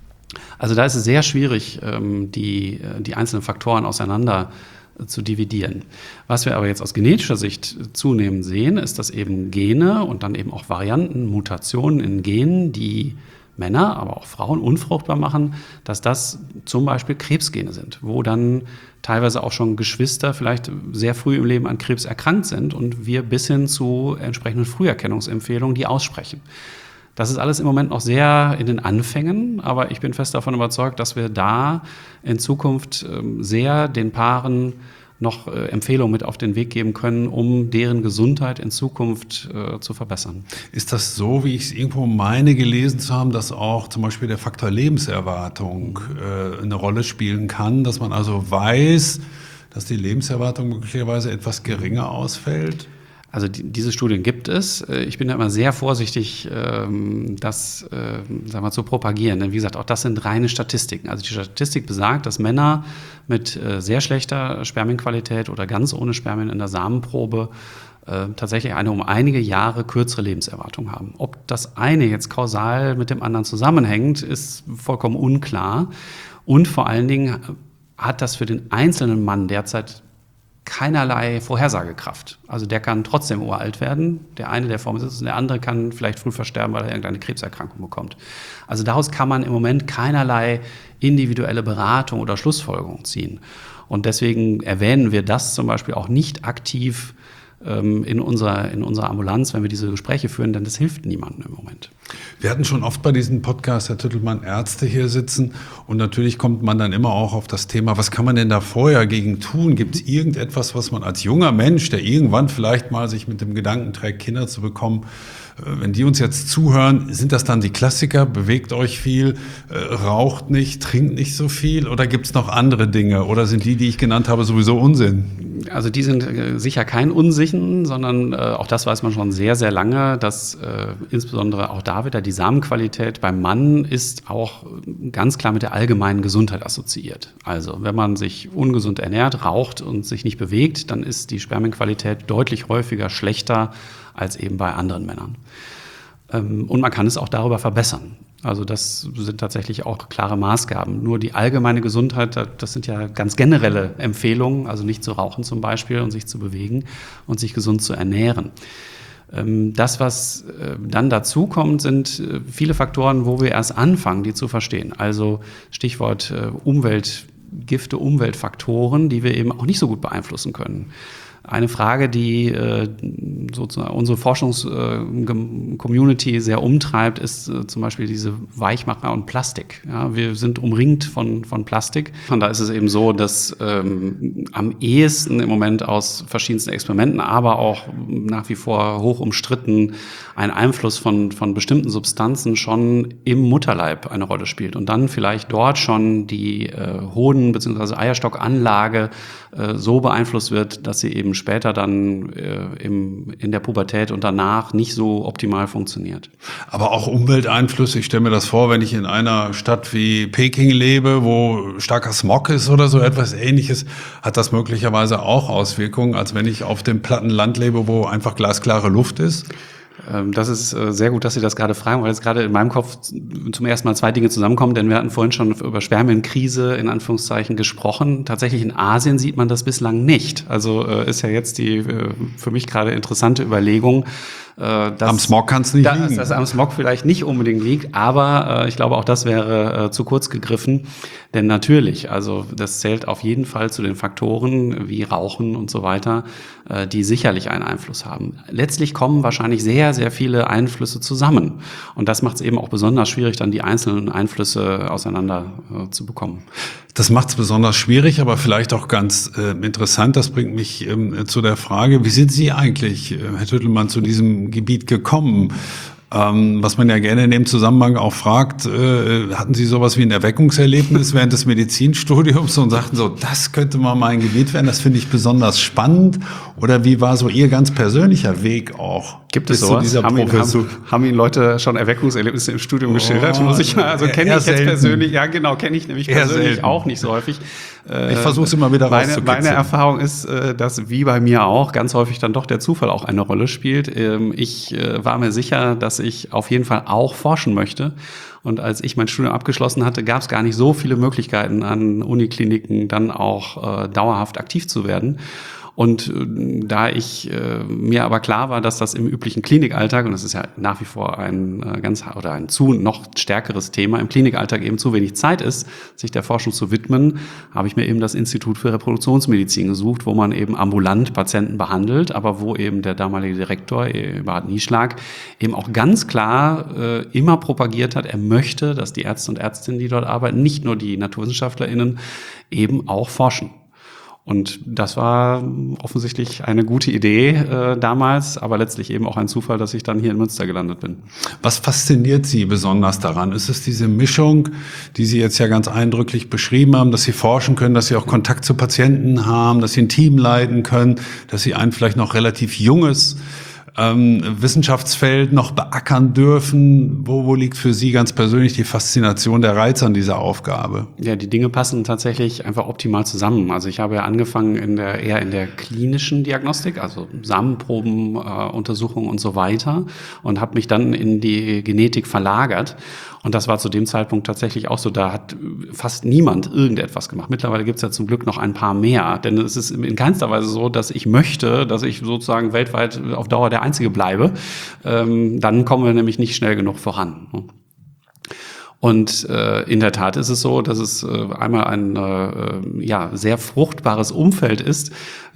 Also da ist es sehr schwierig, ähm, die, die einzelnen Faktoren auseinander zu dividieren. Was wir aber jetzt aus genetischer Sicht zunehmend sehen, ist, dass eben Gene und dann eben auch Varianten, Mutationen in Genen, die Männer, aber auch Frauen unfruchtbar machen, dass das zum Beispiel Krebsgene sind, wo dann teilweise auch schon Geschwister vielleicht sehr früh im Leben an Krebs erkrankt sind und wir bis hin zu entsprechenden Früherkennungsempfehlungen die aussprechen. Das ist alles im Moment noch sehr in den Anfängen, aber ich bin fest davon überzeugt, dass wir da in Zukunft sehr den Paaren noch Empfehlungen mit auf den Weg geben können, um deren Gesundheit in Zukunft äh, zu verbessern. Ist das so, wie ich es irgendwo meine gelesen zu haben, dass auch zum Beispiel der Faktor Lebenserwartung äh, eine Rolle spielen kann, dass man also weiß, dass die Lebenserwartung möglicherweise etwas geringer ausfällt? Also die, diese Studien gibt es. Ich bin da immer sehr vorsichtig, ähm, das äh, sagen wir, zu propagieren. Denn wie gesagt, auch das sind reine Statistiken. Also die Statistik besagt, dass Männer mit äh, sehr schlechter Spermienqualität oder ganz ohne Spermien in der Samenprobe äh, tatsächlich eine um einige Jahre kürzere Lebenserwartung haben. Ob das eine jetzt kausal mit dem anderen zusammenhängt, ist vollkommen unklar. Und vor allen Dingen hat das für den einzelnen Mann derzeit keinerlei Vorhersagekraft. Also der kann trotzdem uralt werden, der eine, der vor mir sitzt, und der andere kann vielleicht früh versterben, weil er irgendeine Krebserkrankung bekommt. Also daraus kann man im Moment keinerlei individuelle Beratung oder Schlussfolgerung ziehen. Und deswegen erwähnen wir das zum Beispiel auch nicht aktiv ähm, in unserer, in unserer Ambulanz, wenn wir diese Gespräche führen, denn das hilft niemandem im Moment. Wir hatten schon oft bei diesem Podcast, Herr Tüttelmann, Ärzte hier sitzen und natürlich kommt man dann immer auch auf das Thema, was kann man denn da vorher gegen tun? Gibt es irgendetwas, was man als junger Mensch, der irgendwann vielleicht mal sich mit dem Gedanken trägt, Kinder zu bekommen, wenn die uns jetzt zuhören, sind das dann die Klassiker? Bewegt euch viel, äh, raucht nicht, trinkt nicht so viel oder gibt es noch andere Dinge? Oder sind die, die ich genannt habe, sowieso Unsinn? Also die sind äh, sicher kein Unsinn, sondern äh, auch das weiß man schon sehr, sehr lange, dass äh, insbesondere auch da wieder die Samenqualität beim Mann ist auch ganz klar mit der allgemeinen Gesundheit assoziiert. Also wenn man sich ungesund ernährt, raucht und sich nicht bewegt, dann ist die Spermienqualität deutlich häufiger schlechter als eben bei anderen Männern. Und man kann es auch darüber verbessern. Also das sind tatsächlich auch klare Maßgaben. Nur die allgemeine Gesundheit, das sind ja ganz generelle Empfehlungen, also nicht zu rauchen zum Beispiel und sich zu bewegen und sich gesund zu ernähren. Das, was dann dazu kommt, sind viele Faktoren, wo wir erst anfangen, die zu verstehen. Also Stichwort Umweltgifte, Umweltfaktoren, die wir eben auch nicht so gut beeinflussen können. Eine Frage, die äh, sozusagen unsere Forschungscommunity äh, sehr umtreibt, ist äh, zum Beispiel diese Weichmacher und Plastik. Ja, wir sind umringt von, von Plastik. Und da ist es eben so, dass ähm, am ehesten im Moment aus verschiedensten Experimenten, aber auch nach wie vor hoch umstritten, ein Einfluss von, von bestimmten Substanzen schon im Mutterleib eine Rolle spielt. Und dann vielleicht dort schon die äh, Hoden- bzw. Eierstockanlage äh, so beeinflusst wird, dass sie eben später dann äh, im, in der Pubertät und danach nicht so optimal funktioniert. Aber auch Umwelteinflüsse. Ich stelle mir das vor, wenn ich in einer Stadt wie Peking lebe, wo starker Smog ist oder so etwas Ähnliches, hat das möglicherweise auch Auswirkungen, als wenn ich auf dem platten Land lebe, wo einfach glasklare Luft ist? Das ist sehr gut, dass Sie das gerade fragen, weil jetzt gerade in meinem Kopf zum ersten Mal zwei Dinge zusammenkommen, denn wir hatten vorhin schon über Spermienkrise in Anführungszeichen gesprochen. Tatsächlich in Asien sieht man das bislang nicht. Also ist ja jetzt die für mich gerade interessante Überlegung, Äh, das, am Smog kann es nicht da, liegen. Dass das am Smog vielleicht nicht unbedingt liegt, aber äh, ich glaube, auch das wäre äh, zu kurz gegriffen. Denn natürlich, also das zählt auf jeden Fall zu den Faktoren wie Rauchen und so weiter, äh, die sicherlich einen Einfluss haben. Letztlich kommen wahrscheinlich sehr, sehr viele Einflüsse zusammen. Und das macht es eben auch besonders schwierig, dann die einzelnen Einflüsse auseinander äh, zu bekommen. Das macht es besonders schwierig, aber vielleicht auch ganz äh, interessant. Das bringt mich ähm, zu der Frage, wie sind Sie eigentlich, äh, Herr Tüttelmann, zu diesem Gebiet gekommen? Ähm, was man ja gerne in dem Zusammenhang auch fragt, äh, hatten Sie sowas wie ein Erweckungserlebnis während des Medizinstudiums und sagten so, das könnte mal mein Gebiet werden, das finde ich besonders spannend? Oder wie war so Ihr ganz persönlicher Weg auch? Gibt es bis sowas? zu dieser haben, ihn, Professur? haben, haben Ihnen Leute schon Erweckungserlebnisse im Studium Oh, geschildert? Muss ich mal, also kenne ich jetzt selten. persönlich, ja genau, kenne ich nämlich Eher persönlich selten. auch nicht so häufig. Ich versuche es immer wieder meine, rauszukitzeln. meine Erfahrung ist, dass wie bei mir auch ganz häufig dann doch der Zufall auch eine Rolle spielt. Ich war mir sicher, dass ich auf jeden Fall auch forschen möchte. Und als ich mein Studium abgeschlossen hatte, gab es gar nicht so viele Möglichkeiten, an Unikliniken dann auch äh, dauerhaft aktiv zu werden. Und äh, da ich äh, mir aber klar war, dass das im üblichen Klinikalltag, und das ist ja nach wie vor ein äh, ganz oder ein zu noch stärkeres Thema, im Klinikalltag eben zu wenig Zeit ist, sich der Forschung zu widmen, habe ich mir eben das Institut für Reproduktionsmedizin gesucht, wo man eben ambulant Patienten behandelt, aber wo eben der damalige Direktor, Eberhard Nieschlag, eben auch ganz klar äh, immer propagiert hat, er möchte, dass die Ärzte und Ärztinnen, die dort arbeiten, nicht nur die NaturwissenschaftlerInnen, eben auch forschen. Und das war offensichtlich eine gute Idee äh, damals, aber letztlich eben auch ein Zufall, dass ich dann hier in Münster gelandet bin. Was fasziniert Sie besonders daran? Ist es diese Mischung, die Sie jetzt ja ganz eindrücklich beschrieben haben, dass Sie forschen können, dass Sie auch Kontakt zu Patienten haben, dass Sie ein Team leiten können, dass Sie ein vielleicht noch relativ junges ähm, Wissenschaftsfeld noch beackern dürfen? Wo, wo liegt für Sie ganz persönlich die Faszination, der Reiz an dieser Aufgabe? Ja, die Dinge passen tatsächlich einfach optimal zusammen. Also ich habe ja angefangen in der, eher in der klinischen Diagnostik, also Samenproben, äh, Untersuchungen und so weiter, und habe mich dann in die Genetik verlagert. Und das war zu dem Zeitpunkt tatsächlich auch so. Da hat fast niemand irgendetwas gemacht. Mittlerweile gibt es ja zum Glück noch ein paar mehr. Denn es ist in keinster Weise so, dass ich möchte, dass ich sozusagen weltweit auf Dauer der Einzige bleibe. Ähm, dann kommen wir nämlich nicht schnell genug voran. Und äh, in der Tat ist es so, dass es äh, einmal ein äh, ja, sehr fruchtbares Umfeld ist,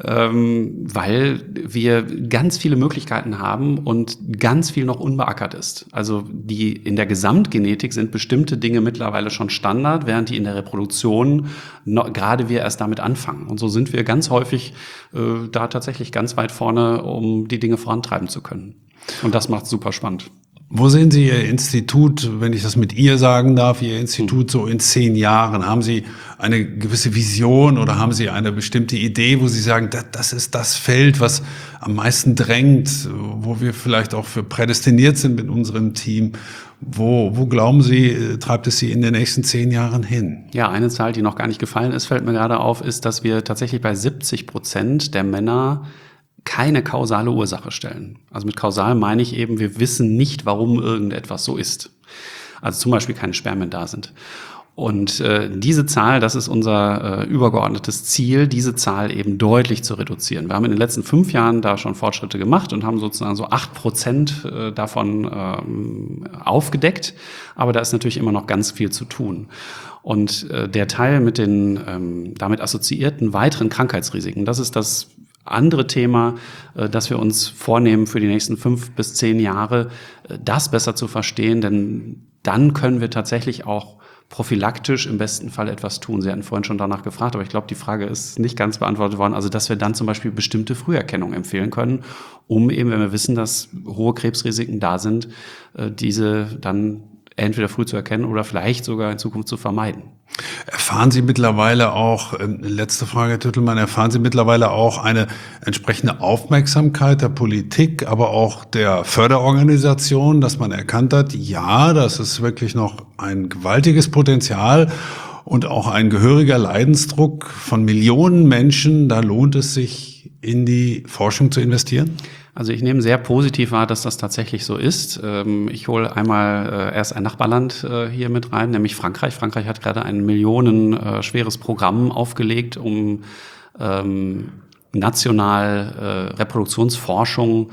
ähm, weil wir ganz viele Möglichkeiten haben und ganz viel noch unbeackert ist. Also die in der Gesamtgenetik sind bestimmte Dinge mittlerweile schon Standard, während die in der Reproduktion noch, gerade wir erst damit anfangen. Und so sind wir ganz häufig äh, da tatsächlich ganz weit vorne, um die Dinge vorantreiben zu können. Und das macht es super spannend. Wo sehen Sie Ihr Institut, wenn ich das mit ihr sagen darf, Ihr Institut so in zehn Jahren? Haben Sie eine gewisse Vision oder haben Sie eine bestimmte Idee, wo Sie sagen, das, das ist das Feld, was am meisten drängt, wo wir vielleicht auch für prädestiniert sind mit unserem Team? Wo, wo glauben Sie, treibt es Sie in den nächsten zehn Jahren hin? Ja, eine Zahl, die noch gar nicht gefallen ist, fällt mir gerade auf, ist, dass wir tatsächlich bei siebzig Prozent der Männer keine kausale Ursache stellen. Also mit kausal meine ich eben, wir wissen nicht, warum irgendetwas so ist. Also zum Beispiel keine Spermien da sind. Und äh, diese Zahl, das ist unser äh, übergeordnetes Ziel, diese Zahl eben deutlich zu reduzieren. Wir haben in den letzten fünf Jahren da schon Fortschritte gemacht und haben sozusagen so acht Prozent äh, davon ähm, aufgedeckt. Aber da ist natürlich immer noch ganz viel zu tun. Und äh, der Teil mit den ähm, damit assoziierten weiteren Krankheitsrisiken, das ist das andere Thema, das wir uns vornehmen für die nächsten fünf bis zehn Jahre, das besser zu verstehen, denn dann können wir tatsächlich auch prophylaktisch im besten Fall etwas tun. Sie hatten vorhin schon danach gefragt, aber ich glaube, die Frage ist nicht ganz beantwortet worden. Also, dass wir dann zum Beispiel bestimmte Früherkennung empfehlen können, um eben, wenn wir wissen, dass hohe Krebsrisiken da sind, diese dann entweder früh zu erkennen oder vielleicht sogar in Zukunft zu vermeiden. Erfahren Sie mittlerweile auch, äh, letzte Frage, Herr Tüttelmann, erfahren Sie mittlerweile auch eine entsprechende Aufmerksamkeit der Politik, aber auch der Förderorganisation, dass man erkannt hat, ja, das ist wirklich noch ein gewaltiges Potenzial und auch ein gehöriger Leidensdruck von Millionen Menschen, da lohnt es sich, in die Forschung zu investieren? Also ich nehme sehr positiv wahr, dass das tatsächlich so ist. Ich hole einmal erst ein Nachbarland hier mit rein, nämlich Frankreich. Frankreich hat gerade ein millionenschweres Programm aufgelegt, um national Reproduktionsforschung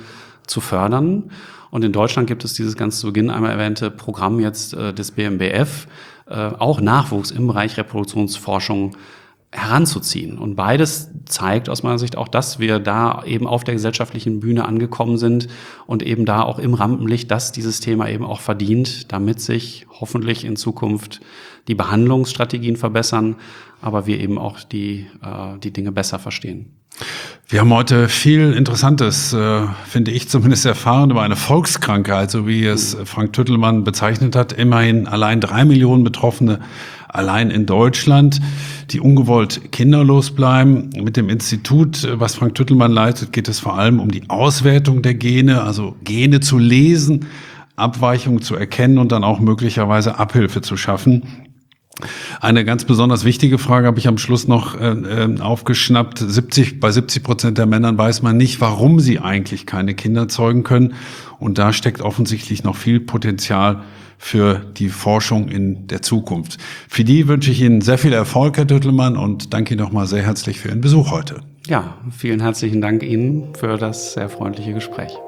zu fördern. Und in Deutschland gibt es dieses ganz zu Beginn einmal erwähnte Programm jetzt äh, des B M B F, äh, auch Nachwuchs im Bereich Reproduktionsforschung heranzuziehen. Und beides zeigt aus meiner Sicht auch, dass wir da eben auf der gesellschaftlichen Bühne angekommen sind und eben da auch im Rampenlicht, dass dieses Thema eben auch verdient, damit sich hoffentlich in Zukunft die Behandlungsstrategien verbessern, aber wir eben auch die, äh, die Dinge besser verstehen. Wir haben heute viel Interessantes, äh, finde ich zumindest, erfahren über eine Volkskrankheit, so wie es Frank Tüttelmann bezeichnet hat. Immerhin allein drei Millionen Betroffene allein in Deutschland, die ungewollt kinderlos bleiben. Mit dem Institut, was Frank Tüttelmann leitet, geht es vor allem um die Auswertung der Gene, also Gene zu lesen, Abweichungen zu erkennen und dann auch möglicherweise Abhilfe zu schaffen. Eine ganz besonders wichtige Frage habe ich am Schluss noch äh, aufgeschnappt. siebzig, bei siebzig Prozent der Männern weiß man nicht, warum sie eigentlich keine Kinder zeugen können. Und da steckt offensichtlich noch viel Potenzial für die Forschung in der Zukunft. Für die wünsche ich Ihnen sehr viel Erfolg, Herr Tüttelmann, und danke Ihnen nochmal sehr herzlich für Ihren Besuch heute. Ja, vielen herzlichen Dank Ihnen für das sehr freundliche Gespräch.